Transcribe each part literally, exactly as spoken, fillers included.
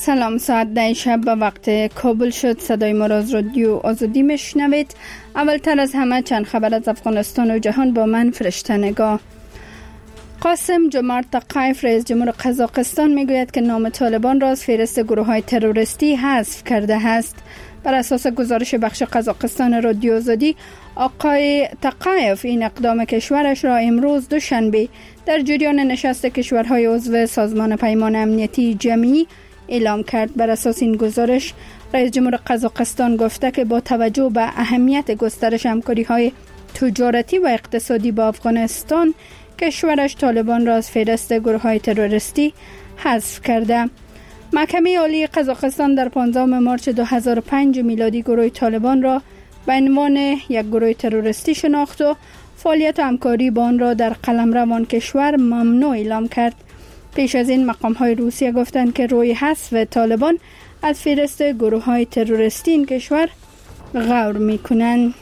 سلام، ساعت ده شب به وقت کابل شد. صدای ما را از رادیو آزادی میشنوید. اولتر از همه چند خبر از افغانستان و جهان با من فرشته نگاه. قاسم جمارت تقایف رئیس جمهور قزاقستان میگوید که نام طالبان را از فهرست گروه‌های تروریستی حذف کرده است. بر اساس گزارش بخش قزاقستان رادیو آزادی، آقای تقایف این اقدام کشورش را امروز دوشنبه در جریان نشست کشورهای عضو سازمان پیمان امنیتی جمعی اعلام کرد. بر اساس این گزارش، رئیس جمهور قزاقستان گفته که با توجه به اهمیت گسترش همکاری‌های تجارتی و اقتصادی با افغانستان، کشورش طالبان را از فهرست گروه‌های تروریستی حذف کرده. محکمه عالی قزاقستان در پانزدهم مارس دو هزار و پنج میلادی گروه طالبان را به عنوان یک گروه تروریستی شناخت و فعالیت و همکاری با آن را در قلمرو آن کشور ممنوع اعلام کرد. پیش از این مقام‌های روسیه گفتند که روی حذف طالبان از فهرست گروه‌های تروریستی این کشور غور می‌کنند.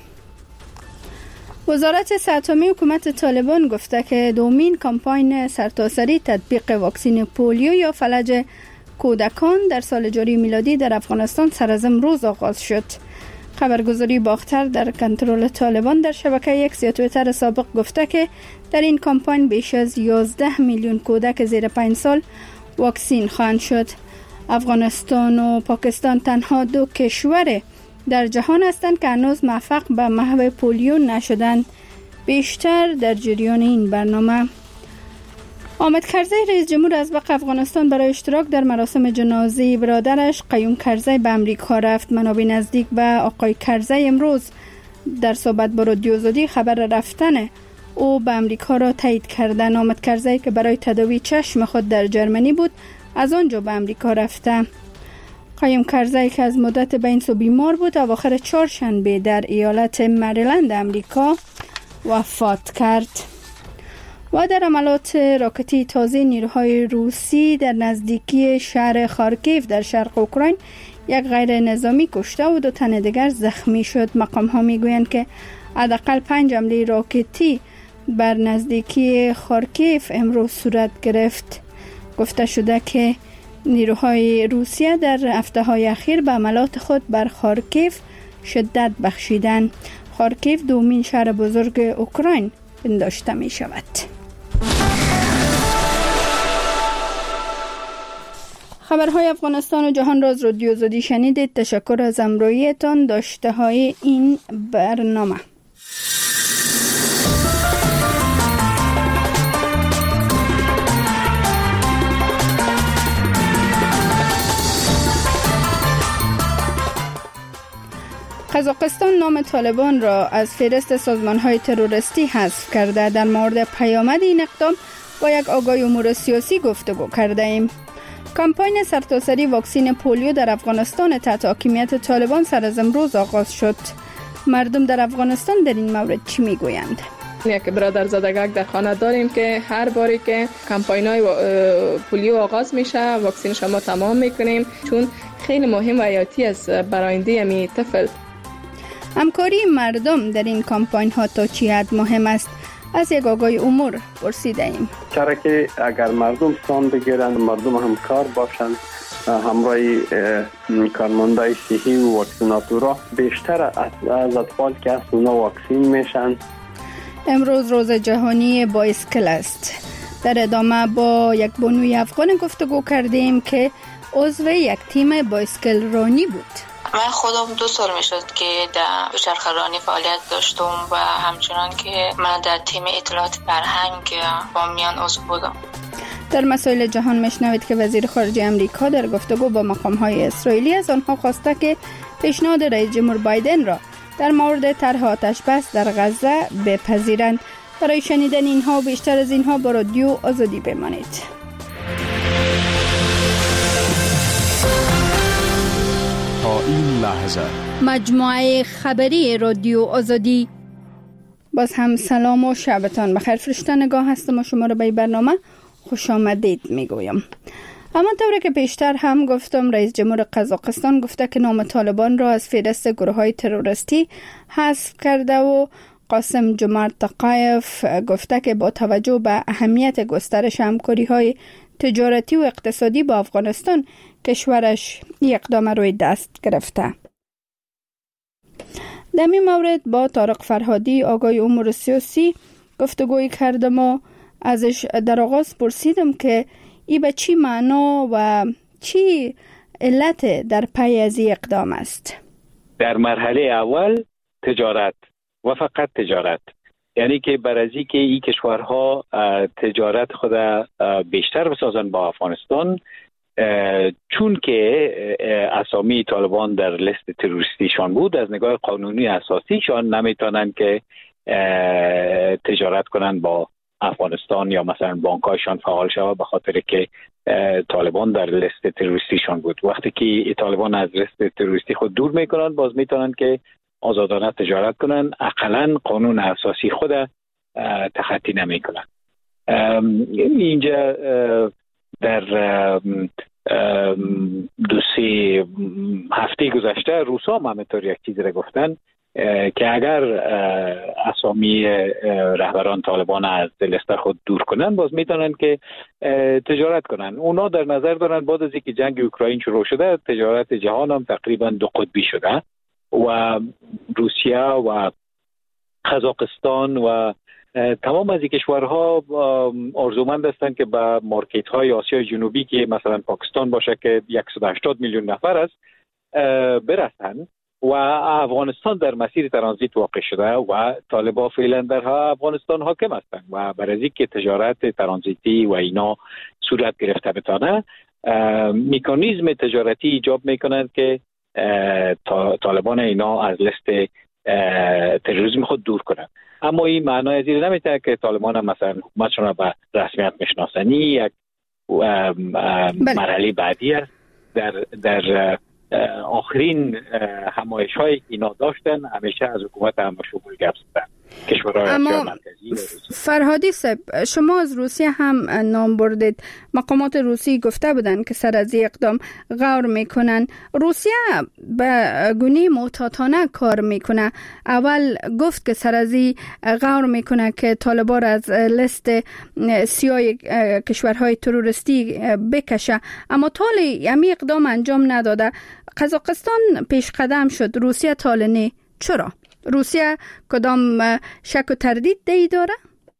وزارت صحت عامه حکومت طالبان گفته که دومین کمپاین سرتاسری تطبیق واکسن پولیو یا فلج کودکان در سال جاری میلادی در افغانستان سر از امروز آغاز شد. خبرگزاری باختر در کنترل طالبان در شبکه یک یا توییتر سابق گفته که در این کمپاین بیش از یازده میلیون کودک زیر پنج سال واکسین خواهند شد. افغانستان و پاکستان تنها دو کشور در جهان هستند که هنوز موفق به محو پولیو نشدند. بیشتر در جریان این برنامه. حامد کرزی رئیس جمهور ازبق افغانستان برای اشتراک در مراسم جنازه برادرش قیوم کرزی به امریکا رفت. منابع نزدیک به آقای کرزی امروز در صحبت با رادیو آزادی خبر رفتن او به امریکا را تایید کردند. حامد کرزی که برای تداوی چشم خود در جرمنی بود، از آنجا به امریکا رفته. قیوم کرزی که از مدت به این سو بیمار بود، اواخر چهارشنبه در ایالت مریلند امریکا وفات کرد. و در عملات راکتی تازه، نیروهای روسی در نزدیکی شهر خارکیف در شرق اوکراین یک غیر نظامی کشته و دو تن دیگر زخمی شد. مقام ها می گویند که حداقل پنج حمله راکتی بر نزدیکی خارکیف امروز صورت گرفت. گفته شده که نیروهای روسیه در هفته های اخیر به عملات خود بر خارکیف شدت بخشیدند. خارکیف دومین شهر بزرگ اوکراین پنداشته می شود. خبرهای افغانستان و جهان را از رادیو آزادی شنیدید. تشکر از همراهیتان. داشته های این برنامه: قزاقستان نام طالبان را از فهرست سازمان‌های تروریستی حذف کرده. در مورد پیامد این اقدام با یک آگاه امور سیاسی گفتگو کرده ایم. کمپاین سرتاسری واکسن پولیو در افغانستان تحت حاکمیت طالبان سر از امروز آغاز شد. مردم در افغانستان در این مورد چی میگویند؟ یک برادرزادگک در خانه داریم که هر باری که کمپاین‌های پولیو آغاز میشه واکسن شما تمام میکنیم، چون خیلی مهم و حیاتی است برای آینده می طفل. همکاری مردم در این کمپاین ها تا چی حد مهم است؟ از یک آگاه امور پرسیده ایم. چرا که اگر مردم سان بگیرند، مردم همکار باشند، همراه کارمندای صحی و واکسیناتورا، بیشتر از اطفال که از اونا واکسین میشن. امروز روز جهانی بایسکل است. در ادامه با یک بانوی افغان گفتگو کردیم که عضو یک تیم بایسکل رانی بود. من خودم دو سال میشد که در دوچرخه رانی فعالیت داشتم و همچنان که من در تیم اطلاعات فرهنگ بامیان عضو بودم. در مسائل جهان میشنوید که وزیر خارجه امریکا در گفتگو با مقام‌های اسرائیلی از آنها خواسته که پیشنهاد رئیس جمهور بایدن را در مورد طرح آتش بس در غزه بپذیرند. برای شنیدن اینها و بیشتر از اینها با رادیو آزادی بمانید. تا این لحظه مجموعه خبری رادیو آزادی. باز هم سلام و شبتان بخیر. فرشته نگاه هستم و شما را به برنامه خوش آمدید میگویم. همانطور که پیشتر هم گفتم، رئیس جمهور قزاقستان گفته که نام طالبان را از فهرست گروه‌های تروریستی حذف کرده و قاسم جمعت تقایف گفته که با توجه به اهمیت گسترش همکاری‌های تجارتی و اقتصادی با افغانستان کشورش این اقدام روی دست گرفته. در این مورد با طارق فرهادی آگای امور سیاسی گفتگوی کردم و ازش در آغاز پرسیدم که ای به چی معنا و چی علت در پی از این اقدام است. در مرحله اول تجارت و فقط تجارت، یعنی که برای که این کشورها تجارت خود بیشتر بسازن با افغانستان، چون که اسامی طالبان در لیست تروریستیشان بود، از نگاه قانونی اساسیشان نمیتونن که تجارت کنن با افغانستان یا مثلا بانکایشان فعال شود، به خاطر که طالبان در لیست تروریستیشان بود. وقتی که طالبان از لیست تروریستی خود دور میکنن، باز میتونن که آزادانه تجارت کنن، اقلا قانون اساسی خود تخطی نمیکنن. اینجا در دو سه هفته گذشته روسا هم همینطور یک چیزی را گفتن که اگر اسامی رهبران طالبان از لیست خود دور کنن، باز میتونن که تجارت کنن. اونا در نظر دارن بعد از اینکه جنگ اوکراین شروع شده، تجارت جهان هم تقریبا دو قطبی شده و روسیه و قزاقستان و تمام از این کشورها آرزومند هستند که به مارکت های آسیای جنوبی که مثلا پاکستان باشه که صد و هشتاد میلیون نفر است برسن، و افغانستان در مسیر ترانزیت واقع شده و طالبان فعلا در افغانستان حاکم هستند و برای اینکه تجارت ترانزیتی و اینا صورت گرفته بتانه، مکانیزم تجارتی ایجاب میکنند که طالبان اینا از لیست تروریسم خود دور کنند. اما این معنای ازی نمیده که طالبان هم مثلا حکومتشون را به رسمیت میشناسنی. یک مرحله بعدی است. در در آخرین همایش های اینا داشتن، همیشه از حکومت هم شغل گپ زدن کشورهای آسیا مرکزی. فرهادی صاحب، شما از روسیه هم نام بردید. مقامات روسی گفته بودن که سر از اقدام غور میکنن. روسیه به گونه محتاطانه کار میکنه. اول گفت که سر از غور میکنه که طالبان از لیست سیاه کشورهای تروریستی بکشه، اما طال همی اقدام انجام نداده. قزاقستان پیش قدم شد، روسیه طال نه. چرا؟ روسیه کدام شک و تردید دی داره؟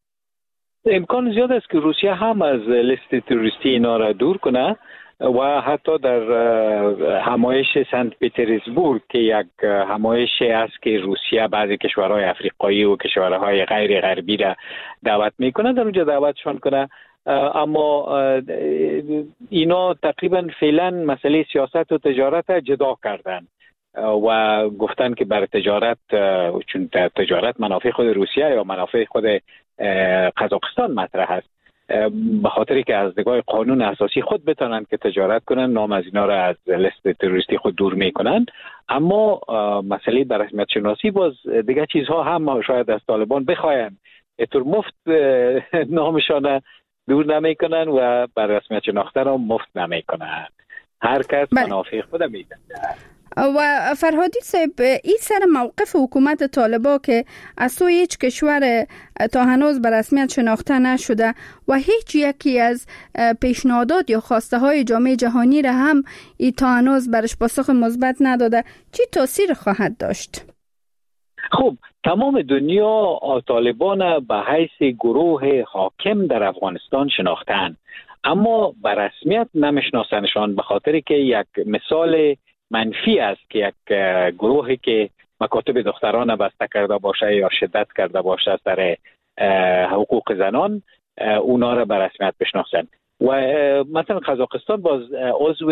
امکان زیاد است که روسیه هم از لیست تروریستی اینا را دور کنه و حتی در همایش سنت پترزبورگ که یک همایش است که روسیه بعضی کشورهای افریقایی و کشورهای غیر غربی را دعوت میکنه، در اونجا دعوتشان کنه. اما اینا تقریبا فعلا مسئله سیاست و تجارت جدا کردن و گفتن که بر تجارت، چون تجارت منافع خود روسیه یا منافع خود قزاقستان مطرح است، به خاطری که از نگاه قانون اساسی خود بتونن که تجارت کنن، نام از اینا را از لیست تروریستی خود دور میکنن. اما مسئله بر رسمیت شناسی، باز دیگه چیزها هم شاید از طالبان بخواین اینطور مفت نامشان دور نمیکنن و بر رسمیت شناخته را مفت نمیکنن. هر کس منافع خود میدن. و فرهادی صاحب، این سر موقف حکومت طالبان که از سوی هیچ کشور تا هنوز به رسمیت شناخته نشده و هیچ یکی از پیشنهادات یا خواسته های جامعه جهانی را هم ای تا هنوز برش پاسخ مثبت نداده، چی تاثیر خواهد داشت؟ خب، تمام دنیا طالبان به حیث گروه حاکم در افغانستان شناختن، اما به رسمیت نمیشناسنشان، به خاطر که یک مثال منفی است که یک گروهی که مکاتب دختران بسته کرده باشه یا شدت کرده باشه سر حقوق زنان، اونا را به رسمیت بشناسن. و مثلا قزاقستان باز عضو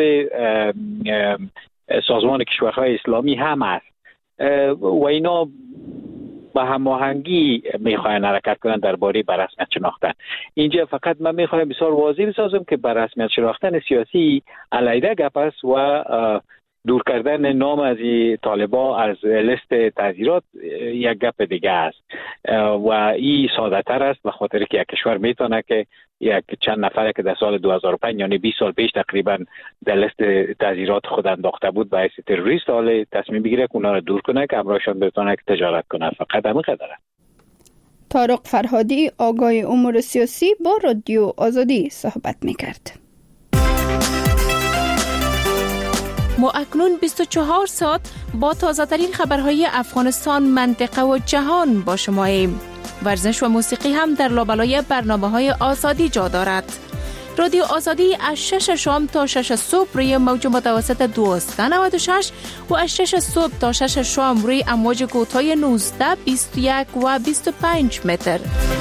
سازمان کشورهای اسلامی هم است و اینا با هماهنگی میخواین حرکت کنن درباره به رسمیت شناختن. اینجا فقط من میخوایم بسیار واضح بسازم که به رسمیت شناختن سیاسی علیحده گپ است و دور کردن نام از طالبان از لیست تعزیرات یک گپ دیگه است و این ساده تر است، به خاطر که یک کشور میتونه که یک چند نفره که در سال دو هزار و پنج یعنی بیست سال پیش تقریبا در لیست تعزیرات خود انداخته بود به حیث تروریست، حالا تصمیم بگیره که اونا رو دور کنه که همراهشان بتونه که تجارت کنه. فقط همین قدره. طارق فرهادی آگاه امور سیاسی با رادیو آزادی صحبت میکرد. ما اکنون بیست و چهار ساعت با تازه ترین خبرهای افغانستان، منطقه و جهان با شماییم. ورزش و موسیقی هم در لابلای برنامه های آزادی جا دارد. رادیو آزادی از شش شام تا شش صبح روی موج متوسط دویست و نود و شش و از شش صبح تا شش شام روی امواج کوتاه نوزده، بیست و یک و بیست و پنج متر.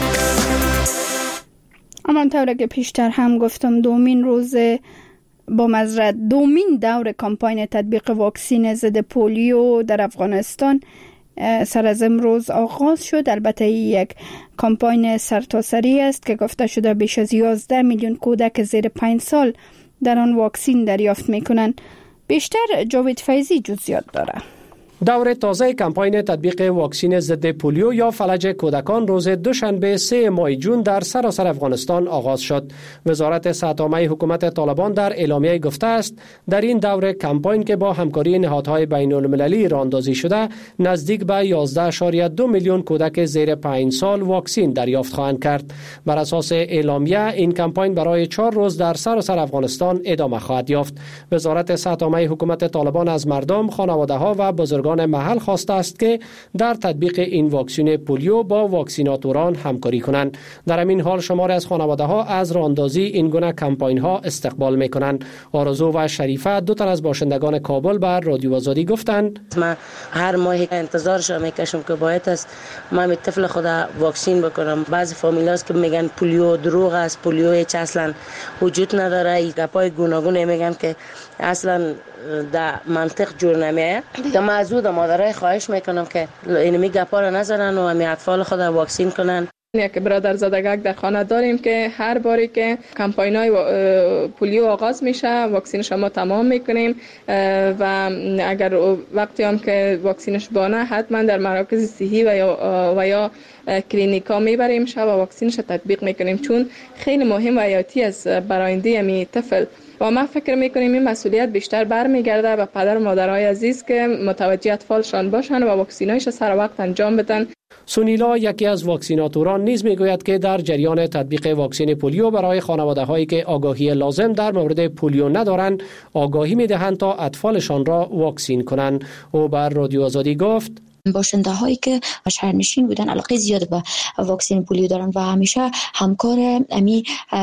همانطور که پیشتر هم گفتم، دومین روز با مزرعه دومین دور کمپاین تطبیق واکسن ضد پولیو در افغانستان سر از امروز آغاز شد. البته یک کمپاین سرتاسری است که گفته شده بیش از یازده میلیون کودک زیر پنج سال در آن واکسن دریافت میکنند. بیشتر جاوید فیضی جزئیات داره. دور تازه کمپاین تطبیق واکسن ضد پولیو یا فلج کودکان روز دوشنبه سه ماه جون در سراسر افغانستان آغاز شد. وزارت صحت عامه حکومت طالبان در اعلامیه گفته است در این دور کمپاین که با همکاری نهادهای بین المللی راهاندازی شده، نزدیک به یازده اشاریه دو میلیون کودک زیر پنج سال واکسن دریافت خواهند کرد. بر اساس اعلامیه این کمپاین برای چهار روز در سراسر افغانستان ادامه خواهد یافت. وزارت صحت عامه حکومت طالبان از مردم، خانواده‌ها و بزرگان محل خواسته است که در تطبیق این واکسن پولیو با واکسیناتوران همکاری کنند. در همین حال شماری از خانواده‌ها از راهاندازی این گونه کمپاین‌ها استقبال می‌کنند. آرزو و شریفه، دو تن از باشندگان کابل، بر رادیو آزادی گفتند: من هر ماه انتظارش میکشم که باید است من طفل خدا واکسن بکنم. بعضی فامیلاست که میگن پولیو دروغ است، پولیو هیچ اصلا وجود نداره. گپای گوناگون میگن که اصلا در منطق جور نمیه. دیگه من از او مادرای خواهش میکنم که اینمی گپا رو نزنن و همی اطفال خود واکسن کنن. یک برادر زادگک در خانه داریم که هر باری که کمپاینای پولیو آغاز میشه واکسن شما تمام میکنیم و اگر وقتی هم که واکسنش بانه حتما در مراکز صحی و یا و یا کلینیکا میبریم شب و واکسنش تطبیق میکنیم، چون خیلی مهم و حیاتی است برای آینده می طفل. و ما فکر میکنیم این مسئولیت بیشتر برمیگرده به پدر و مادرای عزیز که متوجه اطفالشان باشن و واکسینایش سر وقت انجام بدن. سونیلا، یکی از واکسیناتوران، نیز میگوید که در جریان تطبیق واکسن پولیو برای خانواده‌هایی که آگاهی لازم در مورد پولیو ندارند آگاهی میدهند تا اطفالشان را واکسن کنند. او بر رادیو آزادی گفت: باشنده هایی که شهرنشین بودن علاقه زیاد به واکسن پولیو دارن و همیشه همکار امی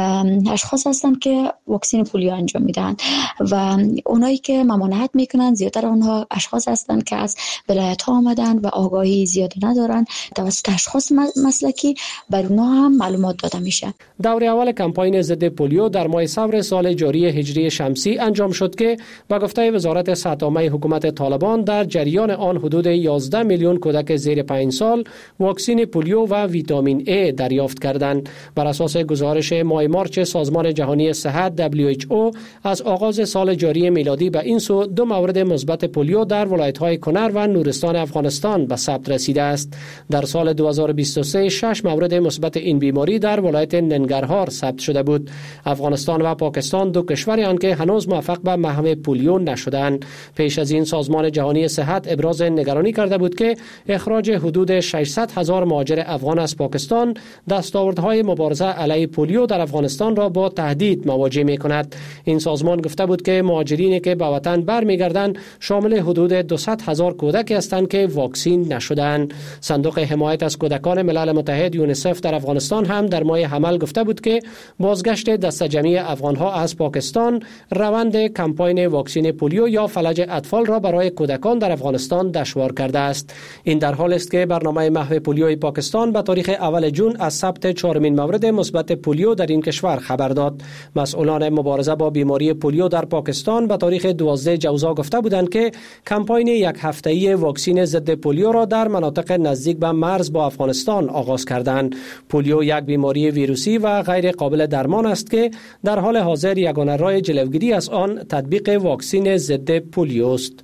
اشخاص هستند که واکسن پولیو انجام میدن و اونایی که ممانعت میکنن زیادتر اونها اشخاص هستند که از ولایت ها آمدن و آگاهی زیاد ندارن. توسط اشخاص مسلکی بر اونها هم معلومات داده میشه. دور اول کمپاین ضد پولیو در ماه صفر سال جاری هجری شمسی انجام شد که به گفته وزارت صحت عامه حکومت طالبان در جریان آن حدود یازده میلیون کودک زیر پنج سال واکسن پولیو و ویتامین A دریافت کردند. بر اساس گزارش ماه مارچ سازمان جهانی صحت دبلیو اچ او از آغاز سال جاری میلادی به این سو دو مورد مثبت پولیو در ولایت‌های کنر و نورستان افغانستان به ثبت رسیده است. در سال دو هزار و بیست و سه شش مورد مثبت این بیماری در ولایت ننگرهار ثبت شده بود. افغانستان و پاکستان دو کشوری هستند که هنوز موفق به محو پولیو نشدند. پیش از این سازمان جهانی صحت ابراز نگرانی کرده بود که اخراج حدود ششصد هزار مهاجر افغان از پاکستان دستاوردهای مبارزه علیه پولیو در افغانستان را با تهدید مواجه می‌کند. این سازمان گفته بود که مهاجرینی که به وطن برمیگردند شامل حدود دویست هزار کودک هستند که واکسن نشدند. صندوق حمایت از کودکان ملل متحد یونیسف در افغانستان هم در ماه حمل گفته بود که بازگشت دسته جمعی افغانها از پاکستان روند کمپاین واکسن پولیو یا فلج اطفال را برای کودکان در افغانستان دشوار کرده است. این در حال است که برنامه محو پولیوی پاکستان به تاریخ اول جون از ثبت چهارمین مورد مثبت پولیو در این کشور خبر داد. مسئولان مبارزه با بیماری پولیو در پاکستان به تاریخ دوازده جوزا گفته بودند که کمپاین یک هفته‌ای واکسن ضد پولیو را در مناطق نزدیک به مرز با افغانستان آغاز کردند. پولیو یک بیماری ویروسی و غیر قابل درمان است که در حال حاضر یگانه راه جلوگیری از آن تطبیق واکسن ضد پولیو است.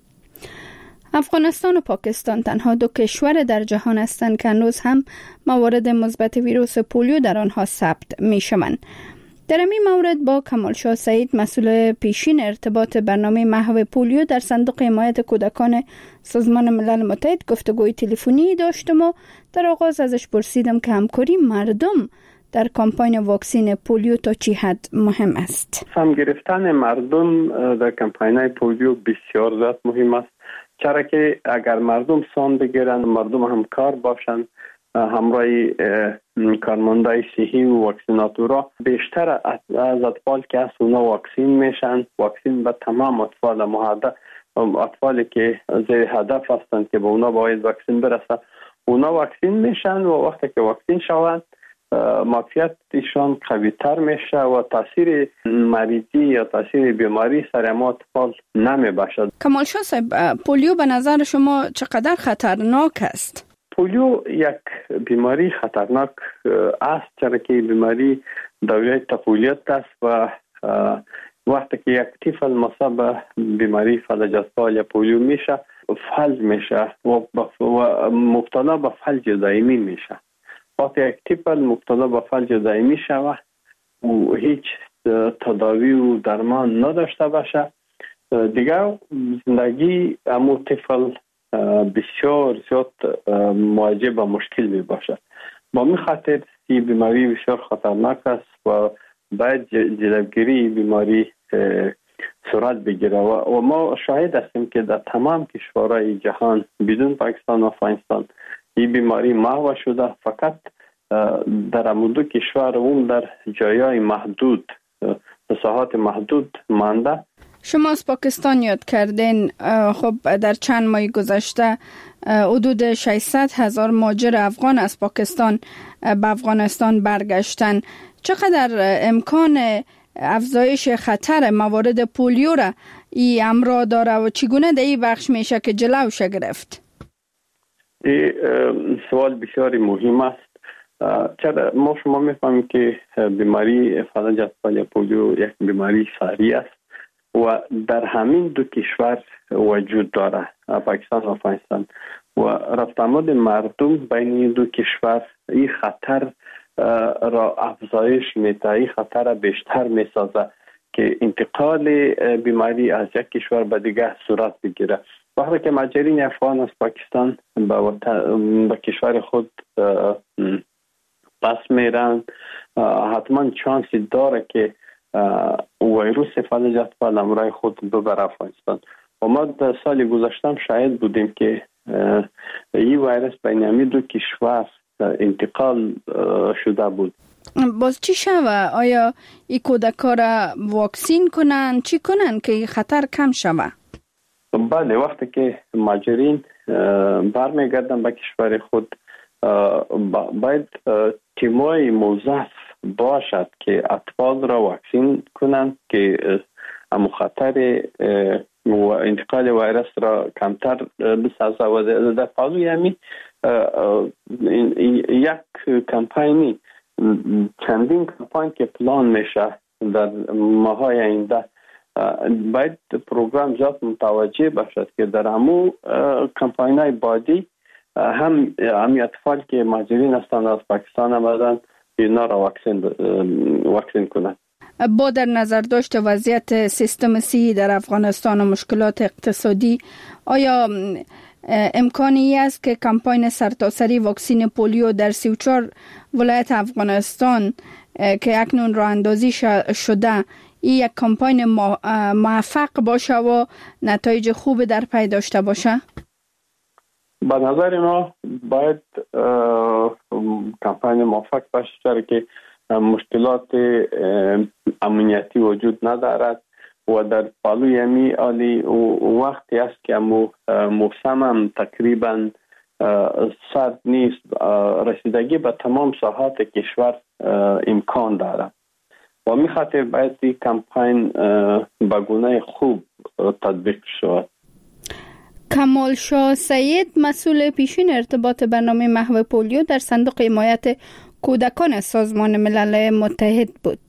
افغانستان و پاکستان تنها دو کشور در جهان هستند که هنوز هم موارد مثبت ویروس پولیو در آنها ثبت می شوند. در این مورد با کمالشاه سعید مسئول پیشین ارتباط برنامه محو پولیو در صندوق حمایت کودکان سازمان ملل متحد گفتگوی تلفنی داشتم و در آغاز ازش پرسیدم که همکاری مردم در کمپاین واکسین پولیو تا چی حد مهم است. سهم گرفتن مردم در کمپاین پولیو بسیار زیاد مهم است، چرا که اگر مردم سام بگیرند، مردم همکار باشند، همراه کارمندای صحی و واکسیناتورا، بیشتر از اطفال که از اونا واکسین میشن، واکسین به تمام اطفال مهدف، اطفالی که زیر هدف هستند که به اونا باید واکسین برسه، اونا واکسین میشن و وقتی که واکسین شوند معافیت ایشان قوی تر میشه و تاثیر مریضی یا تاثیر بیماری سر ما اطفال نمی باشد. کمالشاه صاحب، پولیو به نظر شما چقدر خطرناک است؟ پولیو یک بیماری خطرناک است، چرا که بیماری دوره طفولیت است و وقتی که یک طفل مصاب بیماری فلج اطفال یا پولیو میشه، فلج میشه و مبتلا به فلج دائمی میشه. وقتی یک طفل مبتلا به فلج دائمی شود و هیچ تداوی و درمان نداشته باشه، دیگر زندگی امو طفل بسیار زیاد مواجه با مشکل می باشه. با می خاطر این بیماری بسیار خطرناک است و باید جلوگیری بیماری صورت بگیره و ما شاهد هستیم که در تمام کشورهای جهان بدون پاکستان و افغانستان این بیماری محو شده، فقط در دو کشور اون در جایهای محدود، ساحات محدود مانده. شما از پاکستان یاد کردین. خب در چند ماه گذشته حدود ششصد هزار مهاجر افغان از پاکستان به افغانستان برگشتن. چقدر امکان افزایش خطر موارد پولیو را این امر داره و چگونه در این بخش میشه که جلوش گرفت؟ این سوال بسیار مهم است، چرا ما شما میفهمیم که بیماری فلج اطفال یا پولیو یک بیماری ساری است و در همین دو کشور وجود داره، پاکستان و افغانستان، و رفت آمد مردم بین این دو کشور این خطر را افزایش میده، این خطر را بیشتر میسازه که انتقال بیماری از یک کشور به دیگه صورت بگیره. وقتی که مهاجرین افغان از پاکستان به, به کشور خود پس میرن، حتما چانسی داره که ویروس فلج اطفال همراه خود ببره افغانستان. و ما در سال گذشته شاهد بودیم که این ویروس بین همین دو کشور انتقال شده بود. باز چی شوه؟ آیا این کودکا را واکسین کنن؟ چی کنن که خطر کم شوه؟ بله، وقتی که مهاجرین برمیگردن به کشور خود باید تیمای موظف باشد که اطفال را واکسین کنند که مخاطر و انتقال ویروس را کمتر بسازه و در پالوی همین یک کمپاینی چندین کمپاین که پلان میشه در ماهای آینده، باید پروگرام زیاد متوجه باشد که در همو کمپاین های بعدی هم همی اطفال که مهاجرین هستند از پاکستان آمدن اینا را واکسین واکسین کنند. با در نظر داشت وضعیت سیستم صحی در افغانستان و مشکلات اقتصادی، آیا امکانی است که کمپاین سرتاسری واکسین پولیو در سی و چهار ولایت افغانستان که اکنون راه اندازی شده این یک کمپاین موفق باشه و نتایج خوب در پی داشته باشه؟ به نظر ما باید کمپاین موفق باشه، چرا که مشکلات امنیتی وجود ندارد و در پالوی همی آلی وقتی است که موسم هم تقریبا سرد نیست، رسیدگی به تمام ساحات کشور امکان دارد و می خاطر باید این کمپاین به گونه خوب تطبیق شود. کمالشاه سعید مسئول پیشین ارتباط برنامه محو پولیو در صندوق حمایت کودکان سازمان ملل متحد بود.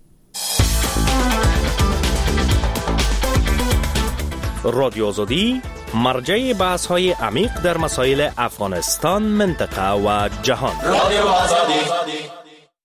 رادیو آزادی مرجع بحث های عمیق در مسائل افغانستان، منطقه و جهان. رادیو آزادی.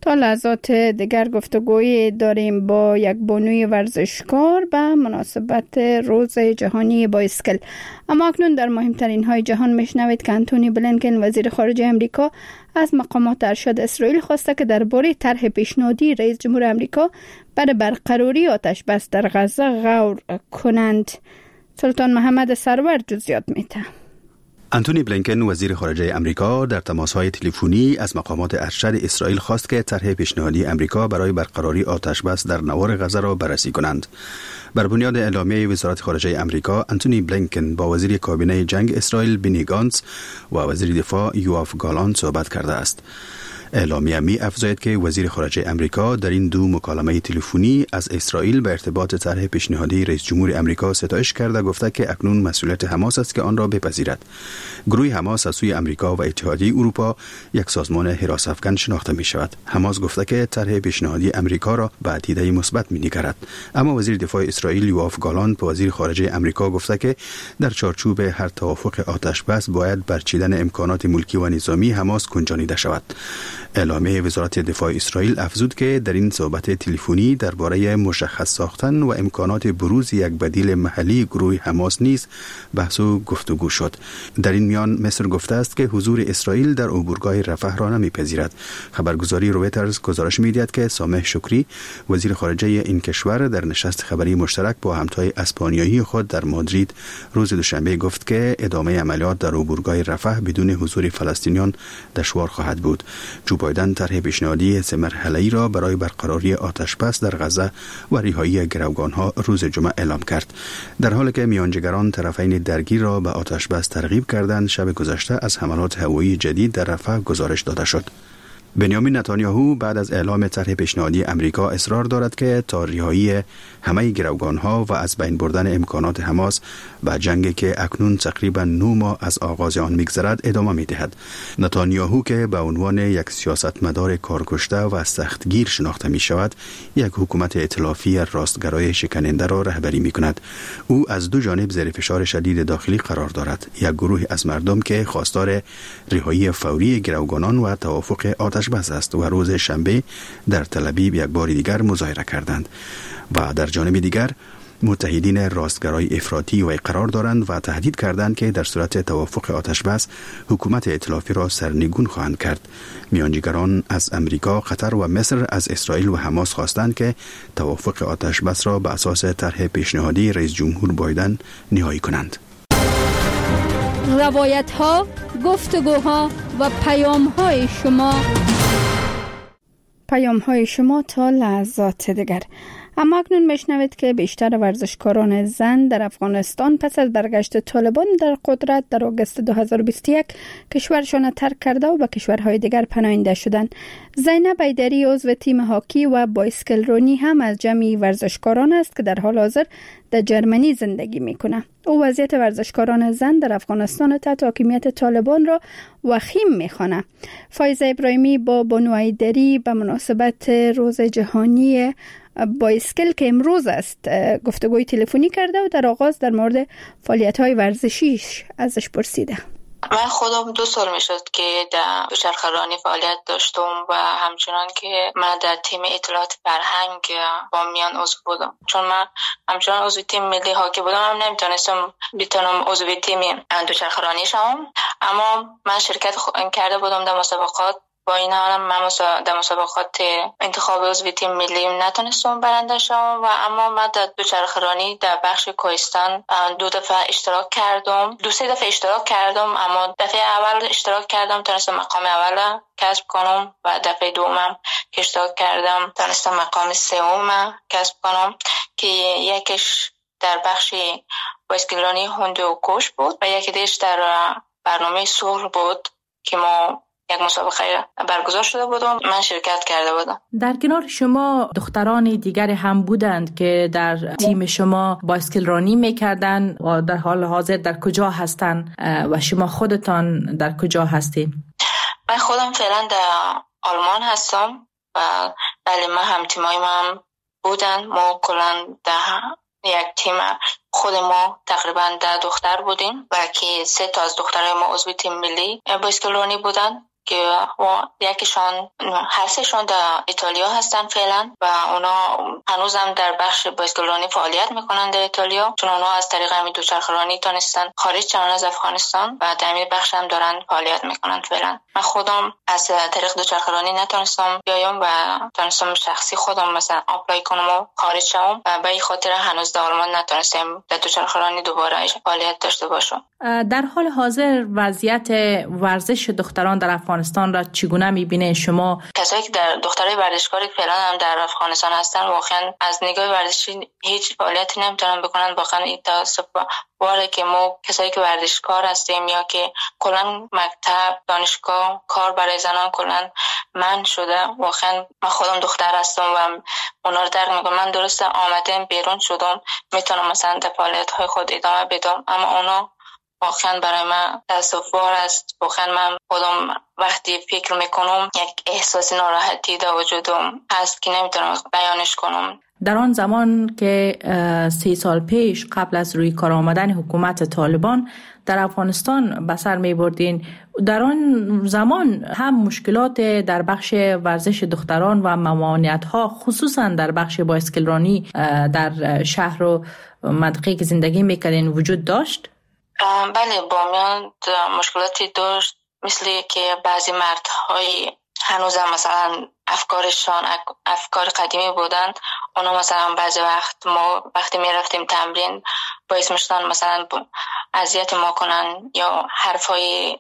تا لحظات دیگر گفتگوی داریم با یک بانوی ورزشکار به مناسبت روز جهانی بایسکل. اما اکنون در مهمترین های جهان میشنوید که انتونی بلینکن وزیر خارجه امریکا از مقامات ارشد اسرائیل خواسته که درباره طرح پیشنهادی رئیس جمهور امریکا برای برقراری آتش بس در غزه غور کنند. سلطان محمد سرور جزئیات میده. انتونی بلینکن وزیر خارجه امریکا در تماس‌های تلفنی از مقامات ارشد اسرائیل خواست که طرح پیشنهادی امریکا برای برقراری آتش‌بس در نوار غزه را بررسی کنند. بر بنیاد اعلامیه وزارت خارجه امریکا، انتونی بلینکن با وزیر کابینه جنگ اسرائیل بنی گانتز و وزیر دفاع یوآف گالانت صحبت کرده است. اعلامیه می افزاید که وزیر خارجه امریکا در این دو مکالمه تلفنی از اسرائیل به ارتباط طرح پیشنهادی رئیس جمهور امریکا ستایش کرده، گفته که اکنون مسئولیت حماس است که آن را بپذیرد. گروه حماس از سوی امریکا و اتحادیه اروپا یک سازمان حراس افکن شناخته می شود. حماس گفته که طرح پیشنهادی امریکا را به دیده مثبت می نگرد. اما وزیر دفاع اسرائیل یوآف گالانت به وزیر خارجه امریکا گفته که در چارچوب هر توافق آتش بس باید برچیدن امکانات ملکی و نظامی حماس گنجانیده شود. اعلامیه وزارت دفاع اسرائیل افزود که در این صحبت تلفنی درباره مشخص ساختن و امکانات بروز یک بدیل محلی گروه حماس نیز بحث و گفتگو شد. در این میان مصر گفته است که حضور اسرائیل در عبورگاه رفح را نمیپذیرد. خبرگزاری رویترز گزارش می‌دهد که سامح شکری وزیر خارجه این کشور در نشست خبری مشترک با همتای اسپانیایی خود در مادرید روز دوشنبه گفت که ادامه عملیات در عبورگاه رفح بدون حضور فلسطینیان دشوار خواهد بود. جو بایدن طرح پیشنهادی سه مرحله‌ای را برای برقراری آتش‌بس در غزه و رهایی گروگان‌ها روز جمعه اعلام کرد. در حالی که میانجیگران طرفین درگیر را به آتش‌بس ترغیب کردند، شب گذشته از حملات هوایی جدید در رفح گزارش داده شد. بنیامین نتانیاهو بعد از اعلام طرح پیشنهادی امریکا اصرار دارد که تا رهایی همه گروگان‌ها و از بین بردن امکانات حماس و جنگی که اکنون تقریبا نه ماه از آغاز آن می‌گذرد ادامه می‌دهد. نتانیاهو که به عنوان یک سیاستمدار کارکشته و سختگیر شناخته می‌شود، یک حکومت ائتلافی راستگرای شکننده را رهبری می‌کند. او از دو جانب زیر فشار شدید داخلی قرار دارد. یک گروه از مردم که خواستار رهایی فوری گروگانان و توافق آتش بس است و روز شنبه در تل ابیب یک بار دیگر مظاهره کردند و در جانب دیگر متحدین راستگرای افراطی و قرار دارند و تهدید کردند که در صورت توافق آتش بس حکومت ائتلافی را سرنگون خواهند کرد. میانجیگران از امریکا، قطر و مصر از اسرائیل و حماس خواستند که توافق آتش بس را به اساس طرح پیشنهادی رئیس جمهور بایدن نهایی کنند. روایت ها، گفتگوها و پیام های شما پیام های شما تا لحظات دیگر. اما اکنون میشنوید که بیشتر ورزشکاران زن در افغانستان پس از برگشت طالبان در قدرت در آگوست دو هزار و بیست و یک کشورشان ترک کرده و به کشورهای دیگر پناهنده شدند. زینب ایدری عضو تیم هاکی و بایسکل رانی هم از جمعی ورزشکاران است که در حال حاضر در جرمنی زندگی میکنه. او وضعیت ورزشکاران زن در افغانستان تحت حاکمیت طالبان را وخیم میخوانه. فایزه ابراهیمی با بانو ایدری به مناسبت روز جهانی بایسکل که امروز است گفتگوی تلفنی کرده و در آغاز در مورد فعالیت‌های ورزشیش ازش پرسیده. من خودم دو سال میشد که در دوچرخه رانی فعالیت داشتم و همچنان که من در تیم اطلاعات فرهنگ با میان عضو بودم. چون من همچنان عضو تیم ملی هاکی بودم، هم نمیتونستم بتونم عضو تیم دوچرخه رانی شم، اما من شرکت کرده بودم در مسابقات. با این حال من در مسابقات انتخاب عضو تیم ملی نتونستم برنده شم و اما من در دوچرخه رانی در بخش کوهستان دو دفعه اشتراک کردم دو سه دفعه اشتراک کردم اما دفعه اول اشتراک کردم تونستم مقام اول کسب کنم و دفعه دومم که اشتراک کردم تونستم مقام سوم کسب کنم که یکیش در بخش بایسکل رانی هوندو و کوش بود و یکی دیش در برنامه صلح بود که ما یک مسابقه برگزار شده بودم، من شرکت کرده بودم. در کنار شما دختران دیگر هم بودند که در تیم شما بایسکل رانی میکردن و در حال حاضر در کجا هستند و شما خودتان در کجا هستید؟ من خودم فعلا در آلمان هستم و بله من هم تیمای من بودن. ما کلا در یک تیم خود ما تقریبا ده دختر بودیم و که سه تا از دخترای ما عضو تیم ملی بایسکل رانی بودن که یکیشان هر سهشان در ایتالیا هستن فعلا و اونا هنوزم در بخش بایسکلرانی فعالیت میکنن در ایتالیا، چون اونا از طریق همین دوچرخه‌رانی تونستن خارج شدن از افغانستان و در همین بخش هم دارن فعالیت میکنن فعلا. من خودم از طریق دوچرخه‌رانی نتونستم بیایم و تونستم شخصی خودم مثلا اپلای کنم و خارج شوم و به این خاطر هنوز در آلمان نتونستم در دوچرخه‌رانی دوباره فعالیت داشته باشم. در حال حاضر وضعیت ورزش دختران در افغانستان را چگونه میبینه شما؟ کسایی که در دخترای ورزشکاری فعلا هم در افغانستان هستن واقعا از نگاه ورزشی هیچ فعالیتی نمیتونن بکنن. واقعا این تاسف واره که ما کسایی که ورزشکار هستیم یا که کلا مکتب دانشگاه کار برای زنان کلا من شده. واقعا من خودم دختر هستم و اونا رو درک میکنم. من درسته آمدم بیرون شدم میتونم مثلا در فعالیت های خود ادامه بدم، اما اونا واقعا برای من تاسف‌بار است. واقعا من خودم وقتی فکر میکنم یک احساس ناراحتی در وجودم هست که نمیتونم بیانش کنم. در آن زمان که سی سال پیش قبل از روی کار آمدن حکومت طالبان در افغانستان به سر می بردین، در آن زمان هم مشکلات در بخش ورزش دختران و ممانعت ها خصوصا در بخش بایسکلرانی در شهر و منطقه‌ای که زندگی میکردین وجود داشت؟ بله، با میان مشکلاتی داشت، مثل که بعضی مردهای هنوز هم مثلا افکارشان افکار قدیمی بودن. اونا مثلا بعضی وقت ما وقتی می رفتیم تمرین باعث میشدن مثلا اذیت ما کنن یا حرفای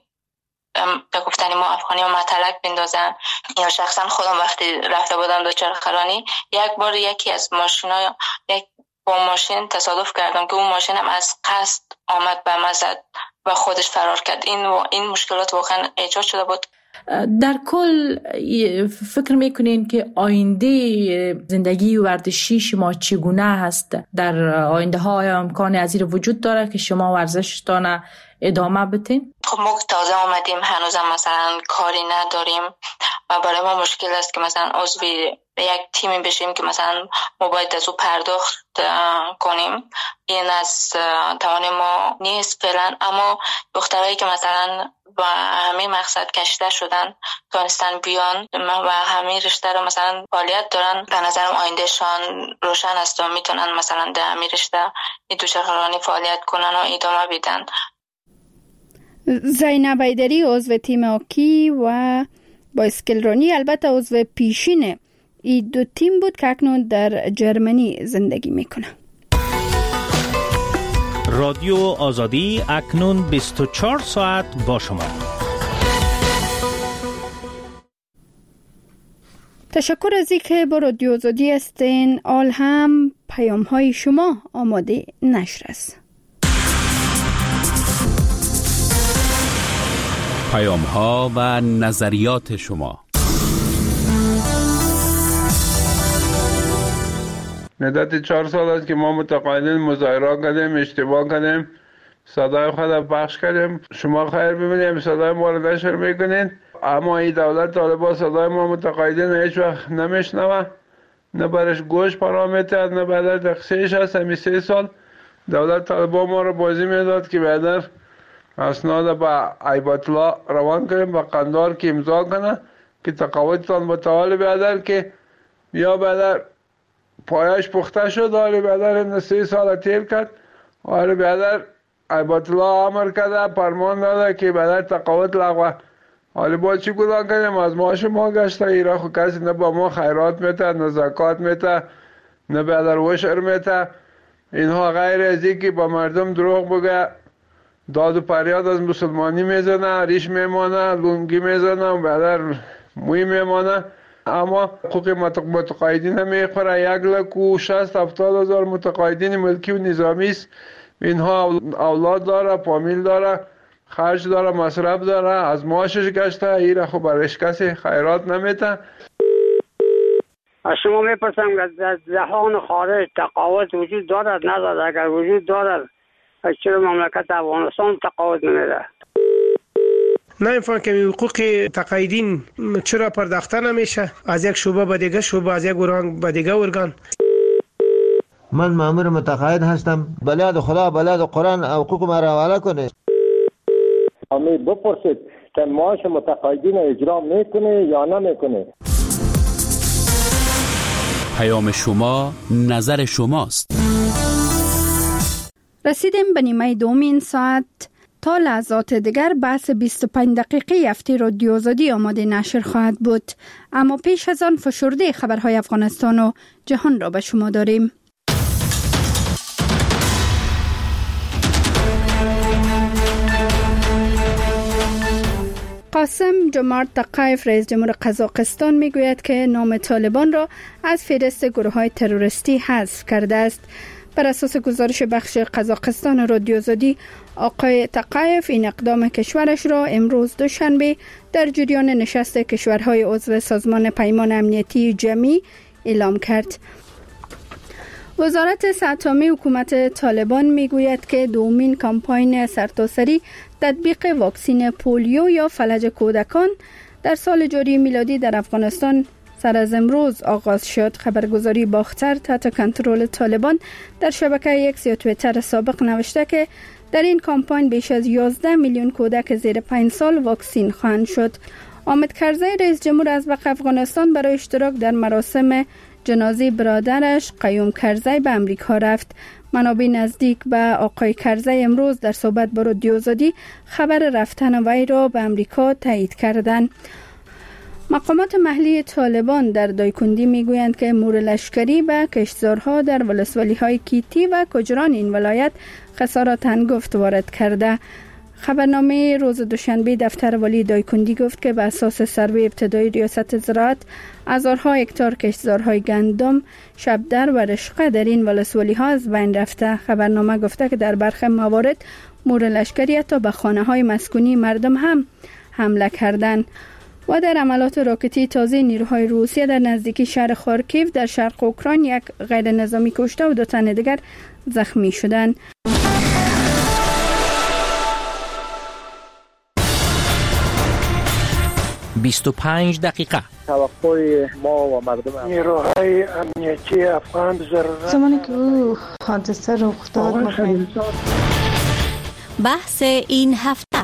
به گفتن ما افغانی ها مطلق بندازن. یا شخصا خودم وقتی رفته بودم دوچرخه‌رانی یک بار یکی از ماشینای یک با ماشین تصادف کردم که اون ماشین هم از قصد آمد به من زد و خودش فرار کرد. این و این مشکلات واقعا ایجاد شده بود. در کل فکر میکنین که آینده زندگی ورزشی شما چگونه هست؟ در آینده ها امکان از این وجود داره که شما ورزشتان ادامه بدین؟ خب ما تازه آمدیم، هنوز هم مثلا کاری نداریم و برای ما مشکل است که مثلا عضو یک تیمی بشیم که مثلا ما باید از او پرداخت کنیم. این از توان ما نیست فعلا، اما دخترایی که مثلا با همه مقصد کشیده شدن تونستن بیان و همه رشته رو مثلا فعالیت دارن، به نظرم آیندهشان روشن است و میتونن مثلا در همه رشته دوچرخه‌رانی فعالیت کنن و ادامه بدن. زینب ایدری عضو تیم هاکی و بایسکلرانی، البته عضو پیشین این دو تیم بود که اکنون در جرمنی زندگی میکنه. رادیو آزادی اکنون بیست و چهار ساعت با شما. تشکر از اینکه با رادیو آزادی هستین. آل هم پیام های شما آماده نشر است. پیام ها و نظریات شما. مدت چهار سال است که ما متقاعدین مظاهره کردیم، اشتباه کردیم، صدای خود پخش کردیم. شما خیر ببینید صدای ما رو نشر میکنین، اما این دولت طالبان صدای ما متقاعدین هیچ وقت نمیشنوه، نه برش گوش پرا میتد، نه بعد دقیقش هست. همین سه سال دولت طالبان ما رو بازی میداد که بعد اسناد با ایبت الله روان کنیم با قندار که امضا کنه که تقاعدتان متعال بیادر که یا بعد پایش پخته شد. حالی بیادر این سه سال تیر کرد. حالی بیادر ایبت الله امر کرده، فرمان داده که بعد تقاعد لغوه. حالی با چی گناه کنیم؟ از ما شما گشته ایرا خو کسی نه با ما خیرات میته، نه زکات میته، نه بیادر وشر میته. اینها غیر از این که با مردم دروغ بگه، داد و پریاد از مسلمانی میزنه، ریش میمانه، لونگی میزنه و بعد موی میمانه. اما حقوق متقاعدین میخوره. یک لک و شست هفتاد هزار متقاعدین ملکی و نظامی است. اینها اولاد داره، فامیل داره، خرج داره، مصرف داره، از معاشش گشته. ایره خب برش کسی خیرات نمیته. از شما میپرسم که در جهان خارج تقاعد وجود دارد ندارد؟ اگر وجود دارد چرا مملکت افغانستان تقاعد نمیده؟ نمیفهم که حقوق تقاعدین چرا پرداخته نمیشه از یک شعبه به دیگه شعبه، از یک ارگان به دیگه ارگان. من مامور متقاعد هستم، بلاد خدا بلاد قرآن حقوق ما را حواله کنه. امید بپرسید که معاش متقاعدین اجرا میکنه یا نمیکنه. پیام شما نظر شماست. رسیدیم به نیمه دومین ساعت. تا لحظات دیگر بحث بیست و پنج دقیقه هفته رادیو آزادی آماده نشر خواهد بود، اما پیش از آن فشرده خبرهای افغانستان و جهان را به شما داریم. قاسم جمارت تقایف رئیس جمهور قزاقستان میگوید که نام طالبان را از فهرست گروه‌های تروریستی حذف کرده است. بر اساس گزارش بخش قزاقستان رادیو آزادی، آقای تقایف این اقدام کشورش را امروز دوشنبه در جریان نشست کشورهای عضو سازمان پیمان امنیتی جمعی اعلام کرد. وزارت صحت عامه حکومت طالبان میگوید که دومین کمپاین سرتاسری تطبیق واکسن پولیو یا فلج کودکان در سال جاری میلادی در افغانستان سر از امروز آغاز شد. خبرگزاری باختر تحت کنترل طالبان در شبکه اکس یا توییتر سابق نوشته که در این کمپاین بیش از یازده میلیون کودک زیر پنج سال واکسین خواهند شد. حامد کرزی رئیس جمهور ازبق افغانستان برای اشتراک در مراسم جنازه برادرش قیوم کرزی به امریکا رفت. منابع نزدیک به آقای کرزی امروز در صحبت با رادیو آزادی خبر رفتن وی را به امریکا تایید کردند. مقامات محلی طالبان در دایکندی میگویند که امور لشکری به کشتزارها در ولسوالی‌های کیتی و کجران این ولایت خسارات هنگفت وارد کرده. خبرنامه روز دوشنبه دفتر والی دایکندی گفت که به اساس سروی ابتدایی ریاست زراعت هزارها هکتار کشتزارهای گندم، شبدر و رشقه در این ولسوالی‌ها از بین رفته. خبرنامه گفته که در برخی موارد امور لشکری حتی به خانه‌های مسکونی مردم هم حمله کردند. و در عملات راکتی تازه نیروهای روسیه در نزدیکی شهر خارکیو در شرق اوکراین یک غیر نظامی کشته و دو تن دیگر زخمی شدند. بیست و پنج دقیقه. توقع ما و مردم نیروهای امنیتی افغان ضرورت زمانی که او حادثه رخ داد. بحث این هفته.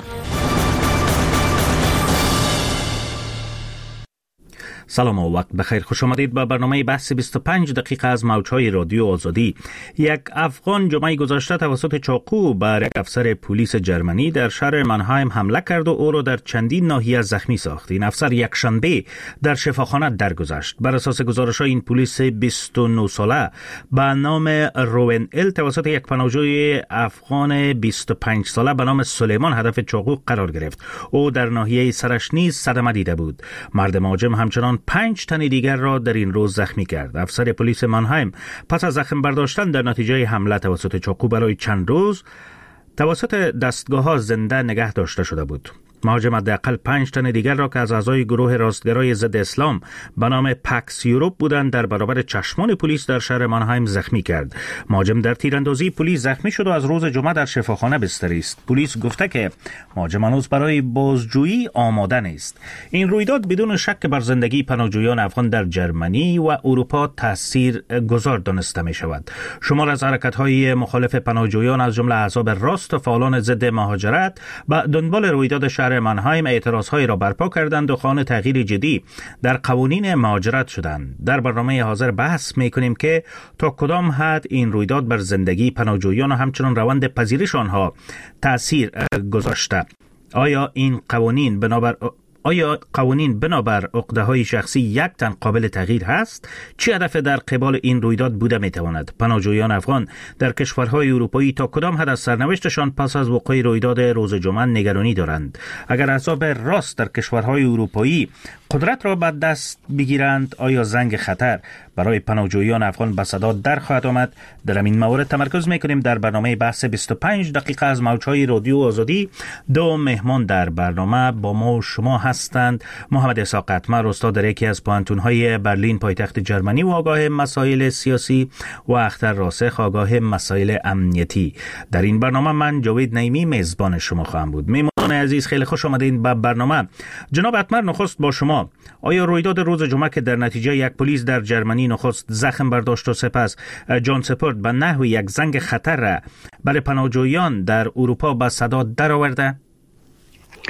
سلام و وقت بخیر، خوش آمدید به برنامه بحث بیست و پنج دقیقه از موجهای رادیو آزادی. یک افغان جمعه گذشته توسط چاقو بر یک افسر پلیس جرمنی در شهر منهایم حمله کرد و او را در چندین ناحیه زخمی ساخت. این افسر یک شنبه در شفاخانه درگذشت. بر اساس گزارش‌های این پلیس بیست و نه ساله به نام روین ال توسط یک پناهجوی افغان بیست و پنج ساله به نام سلیمان هدف چاقو قرار گرفت. او در ناحیه سرش نیز صدمه دیده بود. مرد مهاجم همچنان پنج تن دیگر را در این روز زخمی کرد. افسر پلیس منهایم پس از زخم برداشتن در نتیجه حمله توسط چاقو برای چند روز توسط دستگاه‌ها زنده نگه داشته شده بود. مهاجم حداقل پنج تن دیگر را که از اعضای گروه راستگرای ضد اسلام به نام پکس یوروپ بودند در برابر چشمان پلیس در شهر منهایم زخمی کرد. مهاجم در تیراندازی پلیس زخمی شد و از روز جمعه در شفاخانه بستری است. پلیس گفته که مهاجم هنوز برای بازجویی آماده نیست. این رویداد بدون شک بر زندگی پناهجویان افغان در جرمنی و اروپا تاثیر گذار دانسته می شود. شمار از حرکت‌های مخالف پناهجویان از جمله احزاب راست و فعالان ضد مهاجرت به دنبال رویداد شهر منهایم اعتراضهایی را برپا کردند و خواهان تغییر جدی در قوانین مهاجرت شدند. در برنامه حاضر بحث می‌کنیم که تا کدام حد این رویداد بر زندگی پناهجویان و همچنین روند پذیرش آنها تأثیر گذاشته. آیا این قوانین بنابر آیا قوانین بنابر عقده‌های شخصی یک تن قابل تغییر هست؟ چه هدف در قبال این رویداد بوده می‌تواند؟ پناهجویان افغان در کشورهای اروپایی تا کدام حد از سرنوشتشان پس از وقوع رویداد روز جمعه نگرانی دارند؟ اگر احزاب راست در کشورهای اروپایی قدرت را به دست بگیرند، آیا زنگ خطر برای پناهجویان افغان به صدا در خواهد آمد؟ در این مورد تمرکز می‌کنیم در برنامه بحث بیست و پنج دقیقه از موجهای رادیو آزادی. دو مهمان در برنامه با ما و شما هستند. محمد اسحاق قطمر، استاد در یکی از پوهنتون‌های برلین پایتخت جرمنی و آگاه مسائل سیاسی، و اختر راسخ، آگاه مسائل امنیتی. در این برنامه من جاوید نعیمی میزبان شما خواهم بود. مهمان عزیز، خیلی خوش آمدید به برنامه. جناب قطمر، نخست با شما. آیا رویداد روز جمعه که در نتیجه یک پلیس در جرمنی نخست زخم برداشت و سپس جان سپرد به نحو یک زنگ خطر را برای پناهجویان در اروپا به صدا درآورده؟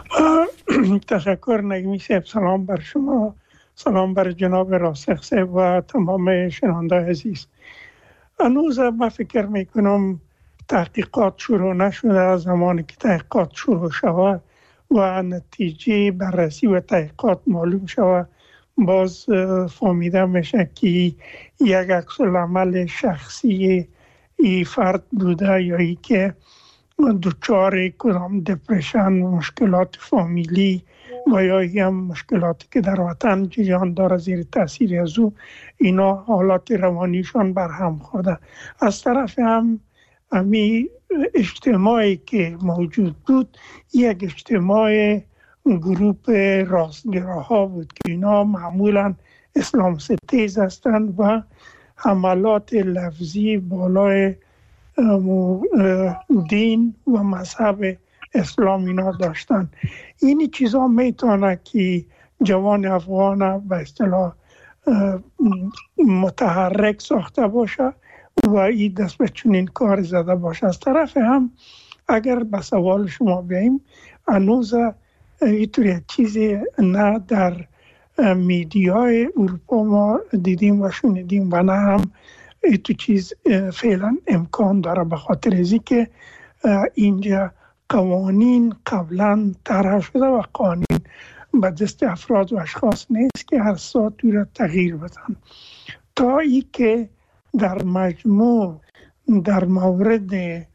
تشکر نگمی صاحب. سلام بر شما، سلام بر جناب راسخ صاحب و تمام شنونده عزیز. هنوز من فکر میکنم تحقیقات شروع نشده. از زمانی که تحقیقات شروع شود و نتیجه بررسی و تحقیقات معلوم شود، باز فهمیده میشه که یک عکس العمل شخصی ای فرد بوده یا ای که دچار کدام دپرشن، مشکلات فامیلی و یا هم مشکلاتی که در وطن جریان داره زیر تاثیر از او، اینا حالات روانیشان برهم خورده. از طرف هم امی اجتماعی که موجود بود یک اجتماع گروپ راستگراها بود که اینا معمولا اسلام ستیز هستند و حملات لفظی بالای دین و مذهب اسلام اینا داشتن. این چیزا میتونه که جوان افغان به اصطلاح متحرک ساخته باشه و این دست به چنین کار زده باشه. از طرف هم اگر به سوال شما بیاییم، هنوز اینطور یک چیزی نه در میدیای اروپا ما دیدیم و شنیدیم و نه هم این چیز فعلا امکان داره، به خاطر ازی که اینجا قوانین قبلا طرح شده و قوانین به دست افراد و اشخاص نیست که هر ساعت او را تغییر بدن. تا ای که در مجموع در مورد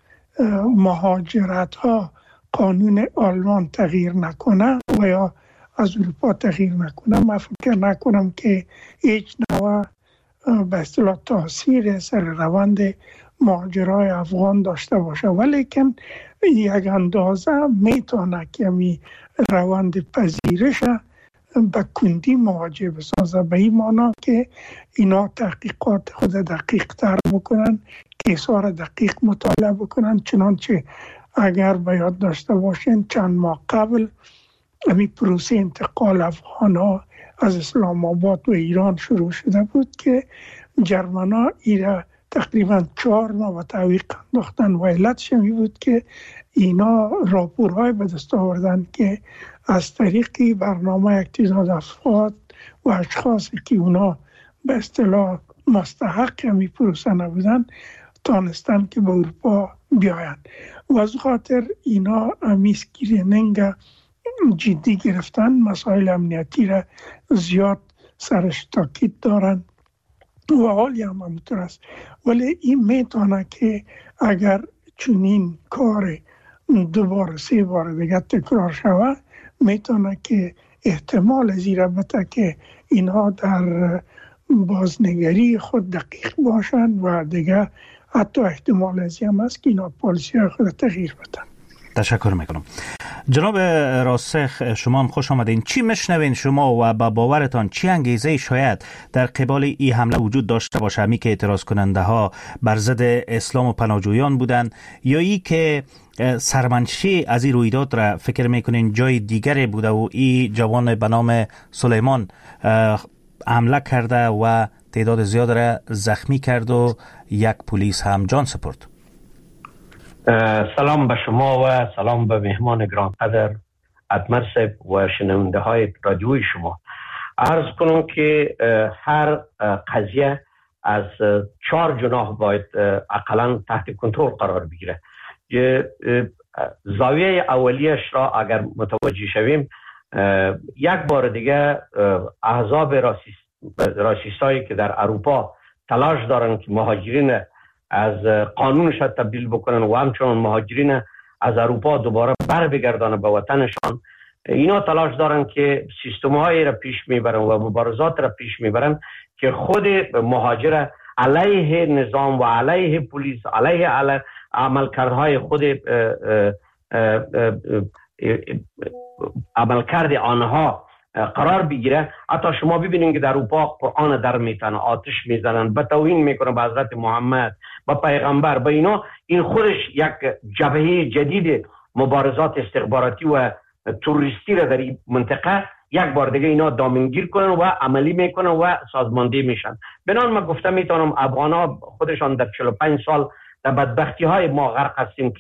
مهاجرت ها قانون آلمان تغییر نکنه و یا از اروپا تغییر نکنه، من فکر نکنم که هیچ نوع به اصطلاح تاثیر سر روند مهاجرای افغان داشته باشه، ولیکن یک اندازه میتونه که می روند پذیرش به کندی مواجه بسازه، به این معنا که اینا تحقیقات خود دقیق تر بکنن، کیسار دقیق مطالعه بکنن. چنانچه اگر به یاد داشته باشین چند ماه قبل امی پروسه انتقال افغان ها از اسلام آباد و ایران شروع شده بود که جرمن ها ایره تقریبا چهار ماه و تعویق انداختن و علتش می بود که اینا راپورهای به دست آوردن که از طریق برنامه اکتیزاد افراد و اشخاصی که اونا به اصطلاح مستحق همی پروسه نبودن تانستن که به اروپا بیاین و از خاطر اینا همی اسکرینینگ جدی گرفتن، مسائل امنیتی را زیاد سرش تاکید دارن و حالی هم همونطور است. ولی این میتونه که اگر چنین کار دوباره سه بار دیگه تکرار شود، میتونه که احتمال زیرا بته که اینها در بازنگری خود دقیق باشند و دیگه حتی احتمال ازی هم است که اینا پالیسی خود تغییر بدن. تشکر میکنم. جناب راسخ، شما هم خوش آمدین. چی میشنوین شما و با باورتان چی انگیزه شاید در قبال این حمله وجود داشته باشه؟ همی که اعتراض کننده ها بر ضد اسلام و پناهجویان بودن یا ای که سرمنشی از این رویداد را فکر میکنین جای دیگری بوده و این جوان به نام سلیمان حمله کرده و تعداد زیاد را زخمی کرد و یک پلیس هم جان سپرد؟ سلام به شما و سلام به مهمان گرانقدر ادمر صاحب و شنونده های رادیوی شما. عرض کنم که هر قضیه از چهار جناح باید اقلا تحت کنترل قرار بگیره. زاویه اولیش را اگر متوجه شویم، یک بار دیگه احزاب راسیستایی که در اروپا تلاش دارن که مهاجرین از قانونش تبدیل بکنن و همچنان مهاجرین از اروپا دوباره بر بگردانه به وطنشان، اینا تلاش دارن که سیستم‌هایی را پیش میبرن و مبارزات را پیش میبرن که خود مهاجر علیه نظام و علیه پلیس، علیه علیه عملکردهای خود عملکرد آنها قرار بگیره. حتی شما ببینید که در اروپا قرآن در میتن، آتش میزنن، به توهین میکنن به حضرت محمد، به پیغمبر، به اینا. این خودش یک جبهه جدید مبارزات استخباراتی و توریستی را در این منطقه یک بار دیگه اینا دامنگیر کنن و عملی میکنن و سازماندهی میشن. بنان من گفتم میتونم افغانا خودشان در چهل و پنج سال در بدبختی های ما غرق هستیم که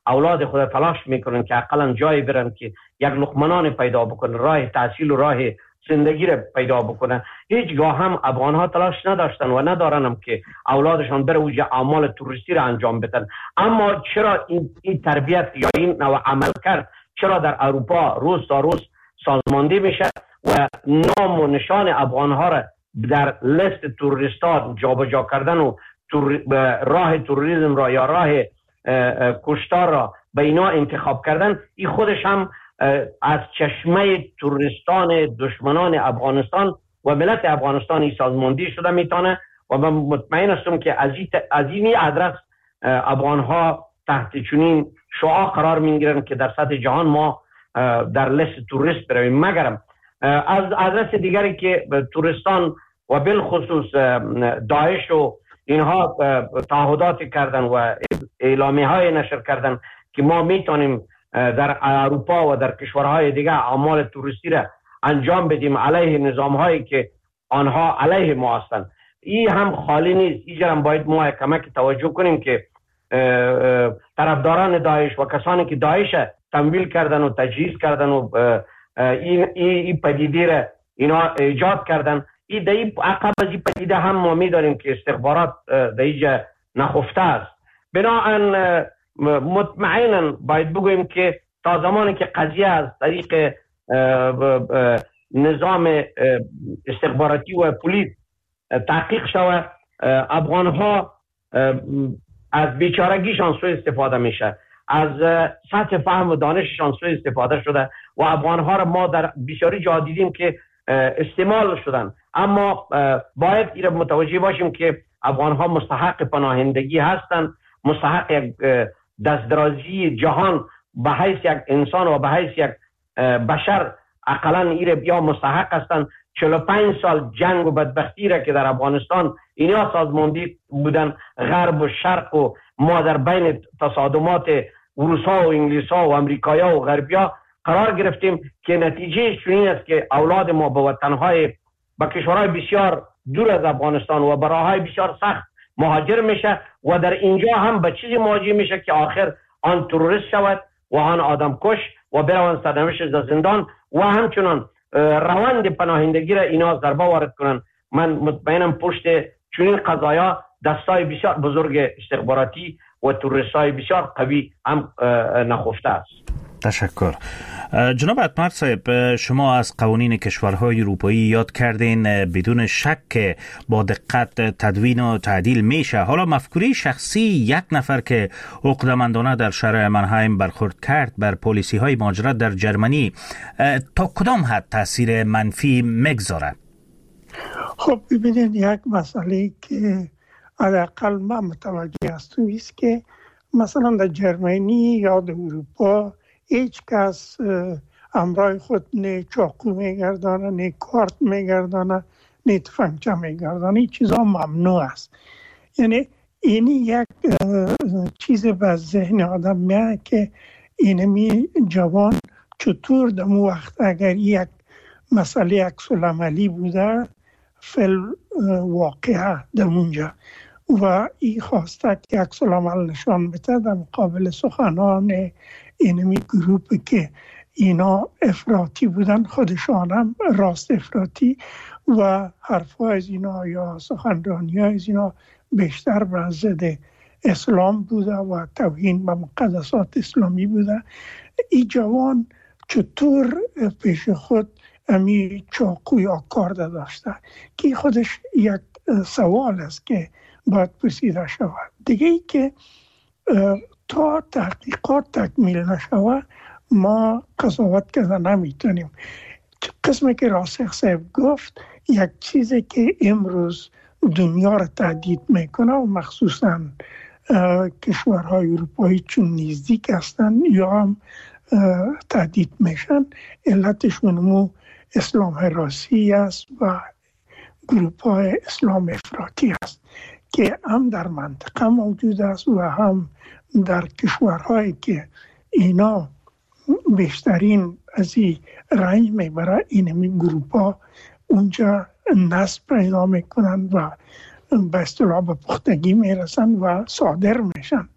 اولاد خود تلاش میکنن که اقلا جایی برن که یک لقمه پیدا بکنن، راه تحصیل و راه زندگی را پیدا بکنن. هیچگاه هم افغان ها تلاش نداشتن و ندارن هم که اولادشان بره اوج اعمال توریستی را انجام بدن. اما چرا این, این تربیت یا این نوع عمل کرد چرا در اروپا روز تا روز سازمانده میشه و نام و نشان افغان ها را در لیست توریستان جابجا کردن و تور... راه توریسم را یا راه کشتار را به اینا انتخاب کردن، این خودش هم از چشمه توریستان دشمنان افغانستان و ملت افغانستان سازماندهی شده میتونه و من مطمئن هستم که از این از این ادرس افغان ها تحت چنین شعار قرار میگیرن که در سطح جهان ما در لیست توریست برویم. مگرم از ادرس دیگری که توریستان و بالخصوص داعش و اینها تعهدات کردن و اعلامیه های نشر کردن که ما میتونیم در اروپا و در کشورهای دیگه اعمال توریستی را انجام بدیم علیه نظام هایی که آنها علیه ما هستند، این هم خالی نیست. اینجا هم باید ما کمک توجه کنیم که طرفداران داعش و کسانی که داعش تمویل کردن و تجهیز کردن و این این پدیده را اینا ایجاد کردن، این در این عقب از این پدیده هم ما می‌دانیم که استخبارات در اینجا نخفته است. بنابراین مطمئنا باید بگوییم که تا زمانی که قضیه از طریق نظام استخباراتی و پلیس تحقیق شود، افغان ها از بیچارگیشان سوء استفاده میشه، از سطح فهم و دانششان سوء استفاده شده و افغان ها را ما در بسیاری جا دیدیم که استعمال شدن. اما باید این متوجه باشیم که افغان ها مستحق پناهندگی هستند، مستحق یک دستدرازی جهان به حیث یک انسان و به حیث یک بشر اقلا ایره یا مستحق هستند. چهل و پنج سال جنگ و بدبختی را که در افغانستان اینا سازماندهی بودن، غرب و شرق و ما در بین تصادمات روسا و انگلیسا و امریکایا و غربیا قرار گرفتیم که نتیجه چنین است که اولاد ما به وطنهای به کشورهای بسیار دور از افغانستان و به راههای بسیار سخت مهاجر میشه و در اینجا هم به چیزی مواجه میشه که آخر آن تروریست شود و آن آدم کش و بروند سرنوشت در زندان و همچنان روند پناهندگی را اینا ضربه وارد کنن. من مطمئنم پشت چنین قضایا دستای بسیار بزرگ استخباراتی و تروریستای بسیار قوی هم نخفته است. تشکر. جناب اتمر صاحب، شما از قوانین کشورهای اروپایی یاد کردین، بدون شک با دقت تدوین و تعدیل میشه. حالا مفکوره شخصی یک نفر که عقده‌مندانه در شهر منهایم برخورد کرد بر پالیسی های مهاجرت در جرمنی تا کدام حد تاثیر منفی میگذاره؟ خب ببینید، یک مسئله که حداقل من متوجه هستم است که مثلا در جرمنی یا در اروپا هیچ کس همراه خود نه چاقو میگردانه، نه کارت میگردانه، نه تفنگچه میگردانه. این چیزا ممنوع است. یعنی این یک چیز به ذهن آدم میاد که اینمی جوان چطور در مو وقت اگر یک مسئله عکس العملی بوده فل واقعه در اونجا و این خواسته که عکس العمل نشان بده در مقابل سخنان اینمی گروپی که اینا افراطی بودن، خودشان هم راست افراطی و حرفای از اینا یا سخنرانی از اینا بیشتر بر ضد اسلام بوده و توهین به مقدسات اسلامی بوده. این جوان چطور پیش خود امی چاقو یا کارد داشته که خودش یک سوال است که باید پرسیده شود. دیگه ای که تا تحقیقات تکمیل نشود ما قضاوت کردن نمیتونیم. قسمی که راسخ صاحب گفت یک چیزی که امروز دنیا را تهدید میکنه و مخصوصا کشورهای اروپایی چون نزدیک هستن یا هم تهدید میشن، علتشون مو اسلام راسی است و گروپ های اسلام افراطی است که هم در منطقه موجود است و هم در کشورهایی که اینا بیشترین از این رنج میبره اینمی گروپ ها اونجا نسل پیدا میکنن و به اصطلاح به پختگی میرسن و صادر میشن.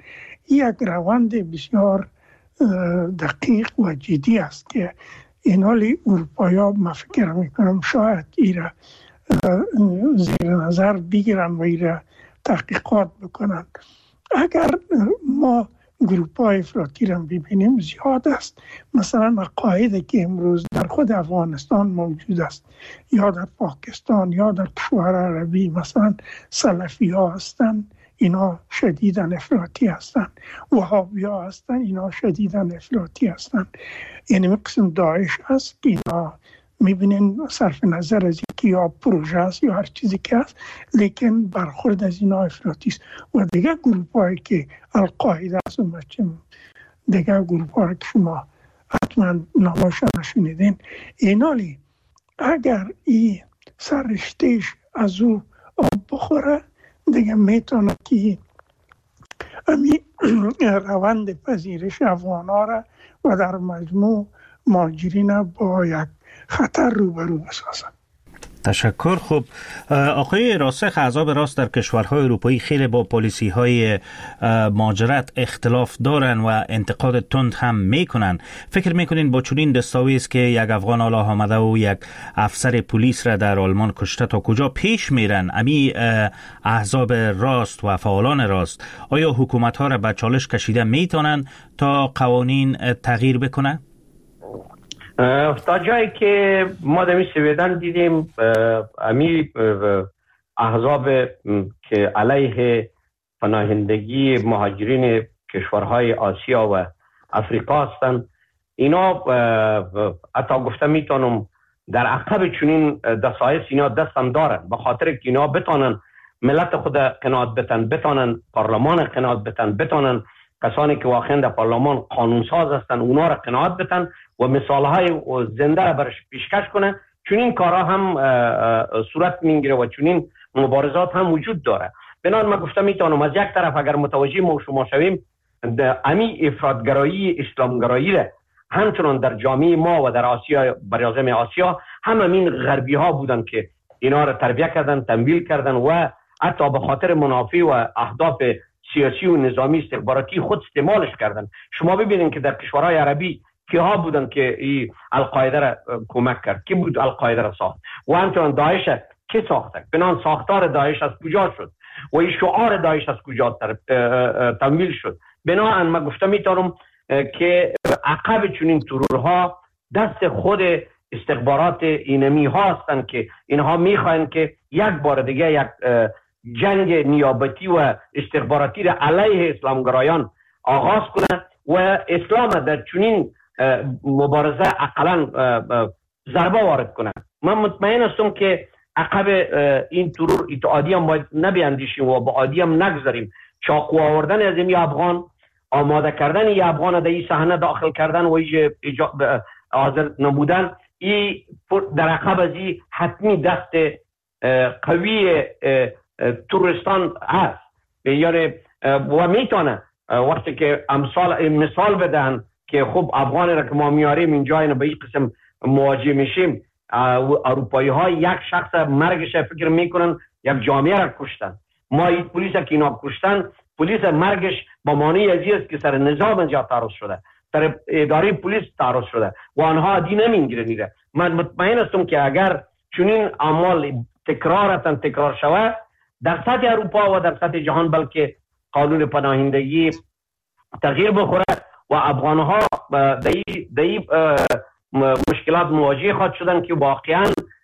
یک روند بسیار دقیق و جدی است که این حالی اروپایی ها من فکر میکنم شاید ایره زیر نظر بگیرن و ایره تحقیقات بکنن. اگر ما گروپ های افراطی را ببینیم زیاد است. مثلا عقایدی که امروز در خود افغانستان موجود است یا در پاکستان یا در کشور عربی، مثلا سلفی ها هستند، اینا شدیداً افراطی هستند. وهابی ها هستند، اینا شدیداً افراطی هستند. یعنی قسم داعش است که اینا میبینین صرف نظر از اینکه یا پروژه است یا هر چیزی که است، لیکن برخورد از اینا افراطی است. و دیگه گروپ هایی که القاعده است و دیگه گروپ هایی که شما حتما نامشان نشنیدین، اینالی اگر این سرشتش از او آب بخوره دیگه میتونه که امی روند پذیرش افغان ها را و در مجموع مهاجرین با یک خطر روبرو بسازن. تشکر. خوب آقای راسخ، احزاب راست در کشورهای اروپایی خیلی با پالیسی های مهاجرت اختلاف دارن و انتقاد تند هم میکنن. فکر میکنین با چنین دستاویز که یک افغان حالا آمده و یک افسر پلیس را در آلمان کشته تا کجا پیش میرن امی احزاب راست و فعالان راست؟ آیا حکومت ها را به چالش کشیده میتونن تا قوانین تغییر بکنه؟ تا جایی که ما در سویدن دیدیم امی احزاب که علیه پناهندگی مهاجرین کشورهای آسیا و افریقا هستند، اینا حتی گفته میتونم در عقب چنین دستایس اینا دستم دارن، به خاطر که اینا بتانن ملت خود قناعت بتن، بتانن پارلمان قناعت بتن، بتانن کسانی که واقعا در پارلمان قانونساز هستن اونا را قناعت بتن و مثالهای زنده را برش پیشکش کنه. چون این کارها هم صورت میگیره و چون این مبارزات هم وجود داره. بنابراین من گفتم میتونم از یک طرف اگر متوجه ما شما شویم امی افراطگرایی اسلامگرایی را همچنان در جامعه ما و در آسیا، برازم آسیا، هم همین غربی ها بودن که اینا را تربیت کردن، تمویل کردن و حتی به خاطر منافع و اهداف سیاسی و نظامی استخباراتی خود استعمالش کردن. شما ببینید که در کشورهای عربی که ها بودن که این القاعده را کمک کرد، کی بود القاعده را ساخت و همچنان داعش کی ساخته؟ بنان ساختار داعش از کجا شد و این شعار داعش از کجا تمویل شد؟ بنابراین من گفتم میتونم که عقب چنین ترورها دست خود استخبارات اینمی ها هستند که اینها میخواین که یک بار دیگه یک جنگ نیابتی و استخباراتی را علیه اسلامگرایان آغاز کنه و اسلام در چنین مبارزه اقلا ضربه وارد کنه. من مطمئن هستم که عقب این ترور اتحادی هم باید نبیاندیشیم و با عادی هم نگذاریم. چاقو آوردن از این افغان، آماده کردن این افغان در این صحنه داخل کردن و ایجا حاضر نبودن، این در عقب از این حتمی دست قوی تورستان هست. یعنی و میتونه وقتی که امثال مثال بدن که خب افغانی را که ما میاریم اینجا اینو به این قسم مواجه میشیم، اروپایی ها یک شخص مرگش فکر میکنن یک جامعه را کشتن. ما این پلیس که اینا کشتن، پلیس مرگش با معنی ازی است که سر نظام اینجا تعرض شده، سر اداره پلیس تعرض شده و آنها دی نمیگیره نیره. من مطمئن هستم که اگر چنین اعمال تکرارتن تکرار شود در سطح اروپا و در سطح جهان، بلکه قانون پناهندگی تغییر بخوره و افغانها در این مشکلات مواجه خواهد شدن که واقعا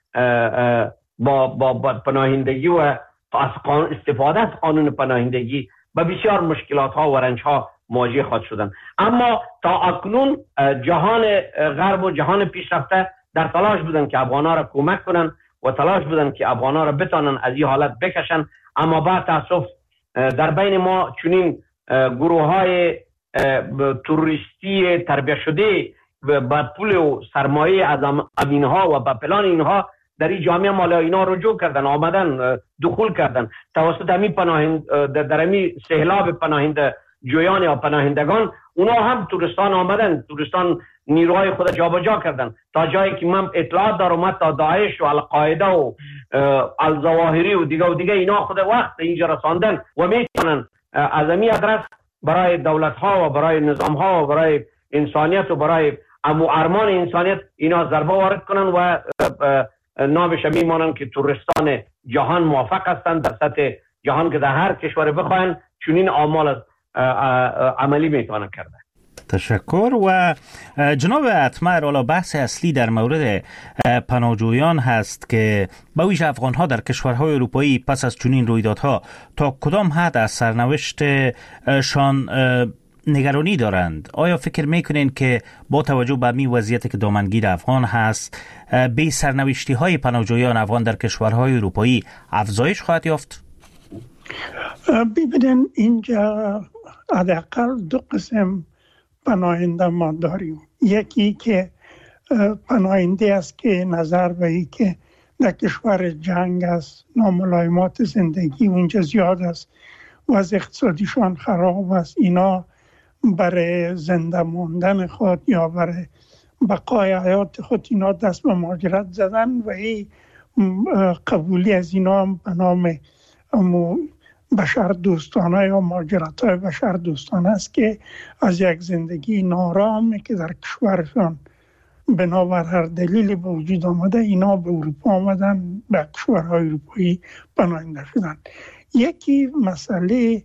با, با, با پناهندگی و از استفاده از قانون پناهندگی به بسیار مشکلات ها و رنج ها مواجه خواهد شدن. اما تا اکنون جهان غرب و جهان پیشرفته در تلاش بودن که افغانها را کمک کنن و تلاش بودن که افغانها را بتانن از این حالت بکشن. اما با تاسف در بین ما چنین گروه های تروریستی تربیت شده با پول و سرمایه از اینها و با پلان اینها در این جامعه مالا اینا رجوع کردن، آمدن دخول کردن توسط همین پناهند در همین سهلاب پناهنده جویان یا پناهندگان، اونا هم تورستان آمدن، تورستان نیروهای خود جابجا کردن تا جایی که من اطلاعات دارم تا داعش و القاعده و الظواهری و دیگه و دیگه اینا خود وقت اینجا رساندن و میتونن از همین ادرس برای دولت ها و برای نظام ها و برای انسانیت و برای امو ارمان انسانیت اینا ضربه وارد کنن و نامش میمانن که توریستان جهان موافق هستند در سطح جهان که در هر کشور بخواین چنین اعمال عملی میتونن کرده. تشکر. و جناب اتمر، حالا بحث اصلی در مورد پناهجویان هست که با ویژه افغان ها در کشورهای اروپایی پس از چنین رویدادها تا کدام حد از سرنوشتشان نگرانی دارند؟ آیا فکر میکنین که با توجه به می وضعیتی که دامنگیر افغان هست به سرنوشتی های پناهجویان افغان در کشورهای اروپایی افزایش خواهد یافت؟ ببینن اینجا حداقل دو قسم پناهنده ما داریم. یکی که پناهنده است که نظر به ای که در کشور جنگ است، ناملایمات زندگی اونجا زیاد است و از اقتصادیشان خراب است، اینا برای زنده موندن خود یا برای بقای حیات خود اینا دست به مهاجرت زدن و این قبولی از اینا به نام بشر دوستانه یا مهاجرت های بشر دوستانه است که از یک زندگی نارامی که در کشورشان بنابر هر دلیلی به وجود آمده اینا به اروپا آمدن، به کشورهای اروپایی پناهنده شدن. یکی مسئله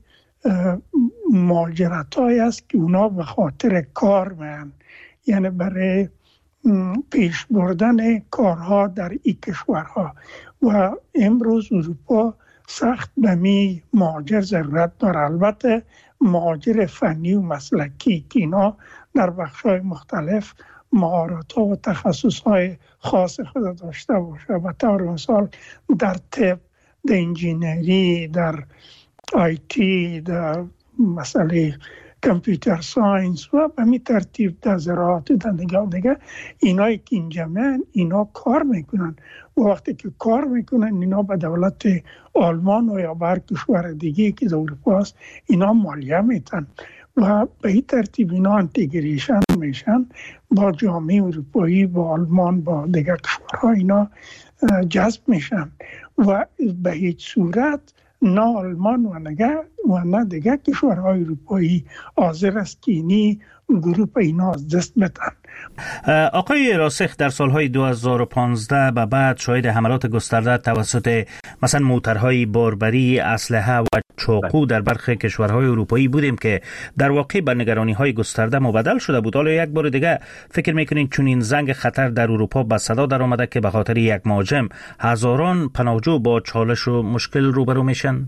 مهاجرت های است که اونا به خاطر کار میان، یعنی برای پیش بردن کارها در این کشورها و امروز اروپا سخت به می مهاجر ضرورت داره. البته مهاجر فنی و مسلکی که اینا در بخش‌های مختلف مهارت‌ها و تخصص‌های خاص خود داشته باشه. به طور مثال در طب، در انجینری، در آی تی، در مسئله کامپیوتر ساینس و به می ترتیب در زراعت در دیگه دیگه اینایی که اینجا من اینا کار میکنن و وقتی که کار میکنن اینا به دولت آلمان و یا بر کشور دیگه که در اروپا است اینا مالیه میتن و به این ترتیب اینا انتگریشن میشن با جامعه اروپایی، با آلمان، با دیگه کشورها اینا جذب میشن و به هیچ صورت نه آلمان و نگه و نه دیگه کشورهای اروپایی حاضر است که اینی گروپ اینا از دست بدن. آقای راسخ، در سالهای دو هزار و پانزده به بعد شاهد حملات گسترده توسط مثلا موترهای باربری، اسلحه و چاقو در برخی کشورهای اروپایی بودیم که در واقع به نگرانی‌های گسترده مبدل شده بود. حالا یک بار دیگه فکر می‌کنین چون این زنگ خطر در اروپا به صدا در آمده که به خاطر یک مهاجم هزاران پناهجو با چالش و مشکل روبرو میشن؟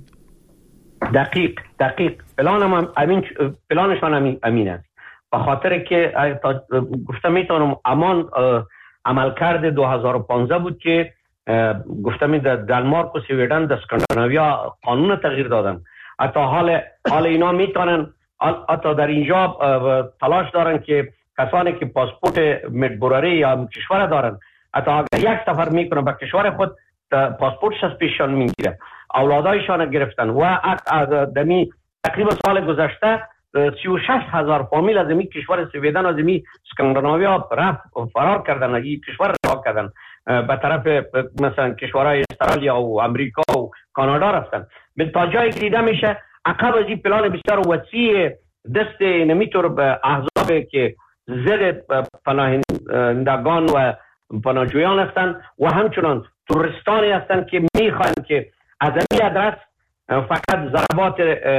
دقیق دقیق پلانم امین پلانشان امین امین است. به خاطر که گفتم میتونم امان عملکرد دو هزار و پانزده بود که گفتم در دانمارک و سوئدن در اسکاندیناویا قانون تغییر دادن. حتی حال حال اینا میتونن حتی در اینجا تلاش دارن که کسانی که پاسپورت مجبوری یا کشور دارن حتی اگر یک سفر میکنن به کشور خود پاسپورتش از پیششان میگیره، اولادایشان گرفتن و دمی تقریبا سال گذشته سی و شش هزار فامیل از این کشور سوئدن از این اسکاندیناویا رفت فرار کردن، این کشور رها کردن به طرف مثلا کشورهای استرالیا و امریکا و کانادا رفتن. به تا جایی که دیده میشه عقب از این پلان بسیار وسیع دست نمیتور به احزاب که زد پناهندگان و پناهجویان هستند و همچنان توریستانی هستند که میخواهند که از این ادرس فقط ضربات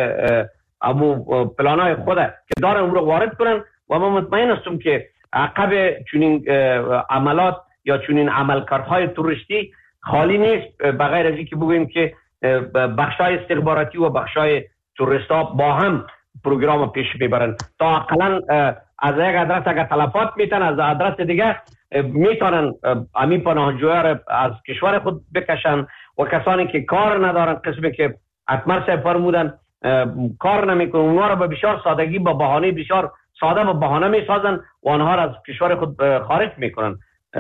ابو پلانای خود که دارن اون رو وارد کنن و ما مطمئن هستم که عقب چنین عملات یا چنین عملکردهای توریستی خالی نیست، بغیر از اینکه بگوییم که بخشای استخباراتی و بخشای توریستا با هم پروگرام پیش میبرن تا اقلا از یک ادرس اگر تلفات میتن از ادرس دیگه میتونن امی پناهجویان را از کشور خود بکشن و کسانی که کار ندارن، قسمی که اتمر صاحب فرمودن کار نمیکنن اونها را به بسیار سادگی با بهانه بسیار ساده با بهانه میسازن و آنها را از کشور خود خارج میکنن.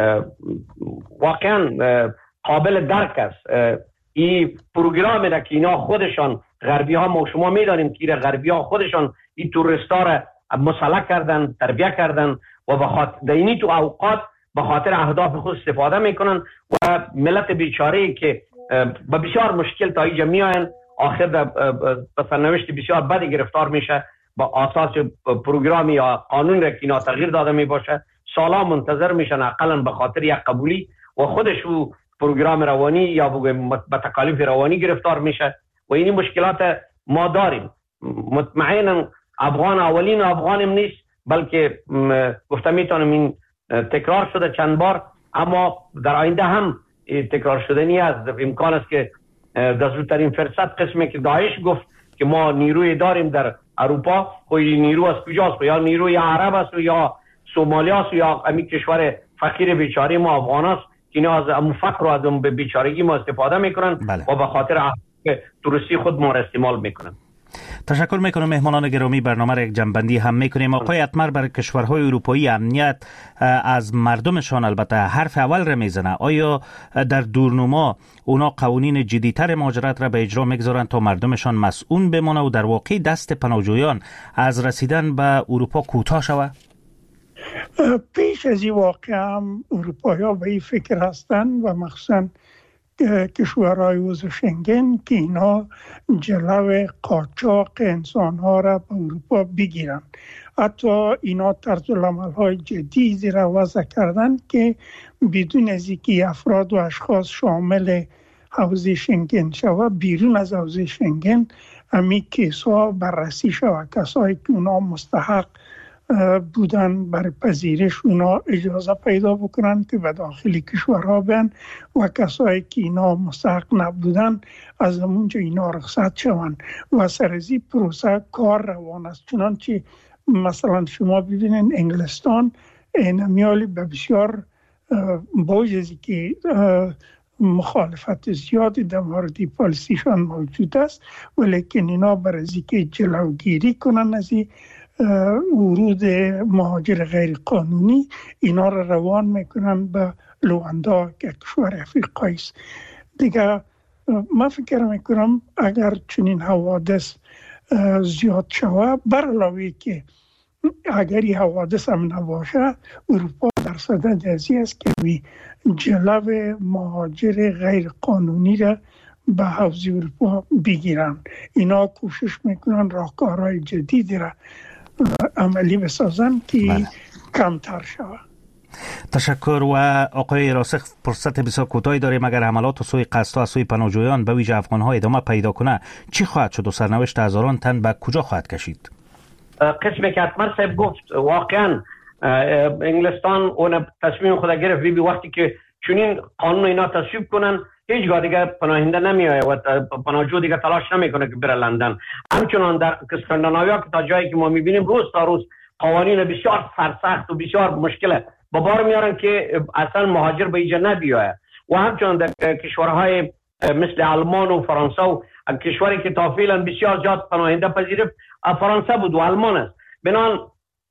واقعا قابل درک است این پروگرامی را که اینا خودشان غربی ها، ما شما میدانیم که غربی ها خودشان این توریستا را مسلح کردن، تربیه کردن و به خاطر دینی تو اوقات به خاطر اهداف خود استفاده میکنن و ملت بیچاره‌ای که با بسیار مشکل تا اینجا میاین آخر در سرنوشت بسیار بدی گرفتار میشه با اساس پروگرام یا قانون را که اینا تغییر داده می باشه سالا منتظر میشن اقلا به خاطر یک قبولی و خودش او پروگرام روانی یا به تکالیف روانی گرفتار میشه و این مشکلات ما داریم. مطمئنا افغان اولین افغانم نیست، بلکه گفتم میتونم این تکرار شده چند بار، اما در آینده هم تکرار شدنی است. امکان است که در زودترین فرصت قسمی که داعش گفت که ما نیروی داریم در اروپا، خیلی نیرو از کجاست؟ یا نیروی عرب است یا سومالی است یا امی کشور فقیر بیچاره ما افغان است که اینا از ام فقر و از ام بیچارگی ما استفاده میکنن بله. و به خاطر تروریستی خود ما را استعمال میکنن. تشکر میکنم. مهمانان گرامی، برنامه را یک جنبندی هم میکنیم. آقای اتمر، برای کشورهای اروپایی امنیت از مردمشان البته حرف اول را میزنه. آیا در دورنما اونا قوانین جدیتر مهاجرت را به اجرا میگذارن تا مردمشان مسئول بمانه و در واقع دست پناهجویان از رسیدن به اروپا کوتاه شود؟ پیش از این واقع هم اروپایی ها به این فکر هستن و مخصوصا کشورهای عضو شنگن که اینا جلو قاچاق انسان ها را به اروپا بگیرن. حتی اینا طرز العمل های جدیدی را وضع کردن که بدون از اینکه افراد و اشخاص شامل حوزه شنگن شود بیرون از حوزه شنگن امی کیس ها بررسی شود. کسایی که اونا مستحق بودن برای پذیرش اونا اجازه پیدا بکنن که به داخل کشورها بیان و کسایی که اینا مستحق نبودن از اونجا اینا رخصت شوند و سر از این پروسه کار روان است. چنانچه مثلا شما ببینید انگلستان اینمیالی به بسیار باوجه که مخالفت زیادی در مورد پالیسیشان موجود است، ولیکن اینا برای اینکه جلوگیری کنن از این ورود مهاجر غیر قانونی اینا را روان میکنن به لواندا که کشور افریقایی است. دیگه من فکر میکنم اگر چنین حوادث زیاد شود، بر علاوه که اگر این حوادث هم نباشه، اروپا در صدد ازی است که جلو مهاجر غیر قانونی را به حوزه اروپا بگیرن. اینا کوشش میکنن راهکارهای جدیدی را عملی بسازن که بله. کمتر شود. تشکر. و آقای راسخ، فرصت بسیار کوتاهی داریم. اگر حملات و سوی قصد و سوی پناهجویان به ویژه افغان‌ها ادامه پیدا کنه چی خواهد شد و سرنوشت هزاران تن به کجا خواهد کشید؟ قسمی که اتمر صاحب گفت واقعا انگلستان اون تصمیم خود گرفت بی بی وقتی که چنین قانون اینا تصویب کنن هیچگاه دیگه پناهنده نمیآید و پناهجو دیگه تلاش نمیکنه که بره لندن. همچنان در اسکاندیناویا که تا جایی که ما میبینیم روز تا روز قوانین بسیار سرسخت و بسیار مشکل با بار میارن که اصلا مهاجر به اینجا نبیاید. و همچنان در کشورهای مثل آلمان و فرانسه و کشوری که تا فعلا بسیار زیاد پناهنده پذیرفت فرانسه بود و آلمان است. بنان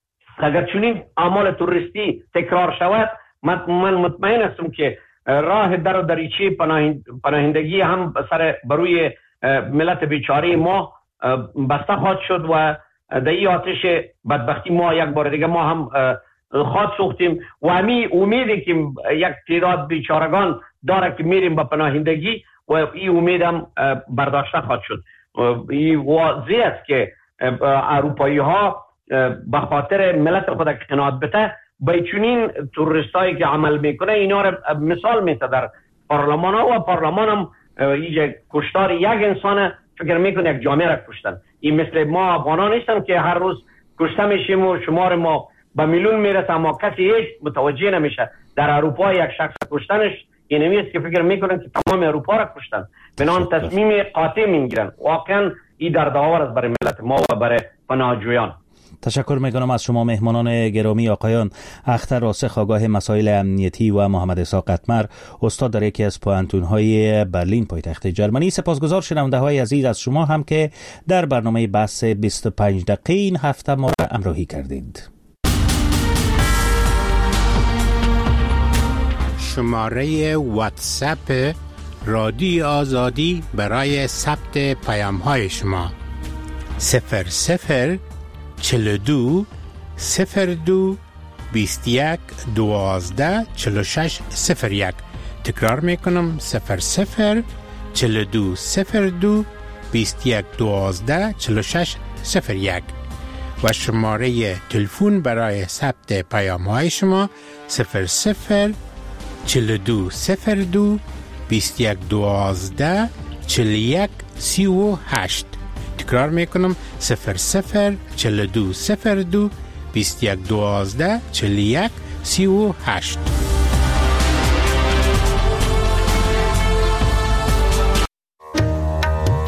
اگر چنین اعمال توریستی تکرار شود، من مطمئن هستم که راه در و دریچه پناهندگی هم سر بروی ملت بیچاره ما بسته خواهد شد و در این آتش بدبختی ما یک بار دیگه ما هم خواهد سوختیم و همی امیدی که یک تعداد بیچارگان داره که میریم به پناهندگی و این امید هم برداشته خواهد شد. این واضح است که اروپایی ها به خاطر ملت خود قناعت بده به چنین توریستایی که عمل میکنه اینا رو مثال میته در پارلمان ها و پارلمان هم اینجا کشتار یک انسان فکر میکنه یک جامعه را کشتن. این مثل ما افغانان نیستن که هر روز کشته میشیم و شمار ما به میلیون میرسه اما کسی هیچ متوجه نمیشه. در اروپا یک شخص کشتنش این نمیست که فکر میکنن که تمام اروپا را کشتن. بنان تصمیم قاطع میگیرن. واقعا این دردآور است برای ملت ما و برای پناهجویان. تشکر میکنم از شما مهمانان گرامی، آقایان اختر راسخ آگاه مسائل امنیتی و محمد اسحاق اتمر استاد در یکی از پوهنتون‌های برلین پایتخت جرمنی. سپاسگزار شنونده‌های عزیز از شما هم که در برنامه بحث بیست و پنج دقیقه این هفته ما را همراهی کردید. شماره واتساپ رادیو آزادی برای ثبت پیام‌های شما صفر صفر چهل و دو صفر دو بیست و یک دوازده چهل و شش صفر یک. تکرار میکنم صفر صفر چهل و دو صفر دو بیست و یک دوازده چهل و شش صفر یک. و شماره تلفن برای ثبت پیام های شما صفر صفر چهل و دو صفر دو بیست و یک دوازده چهل و یک سی و هشت. تکرار میکنم صفر صفر چهل و دو صفر دو بیست و یک دوازده چهل و یک سی و هشت.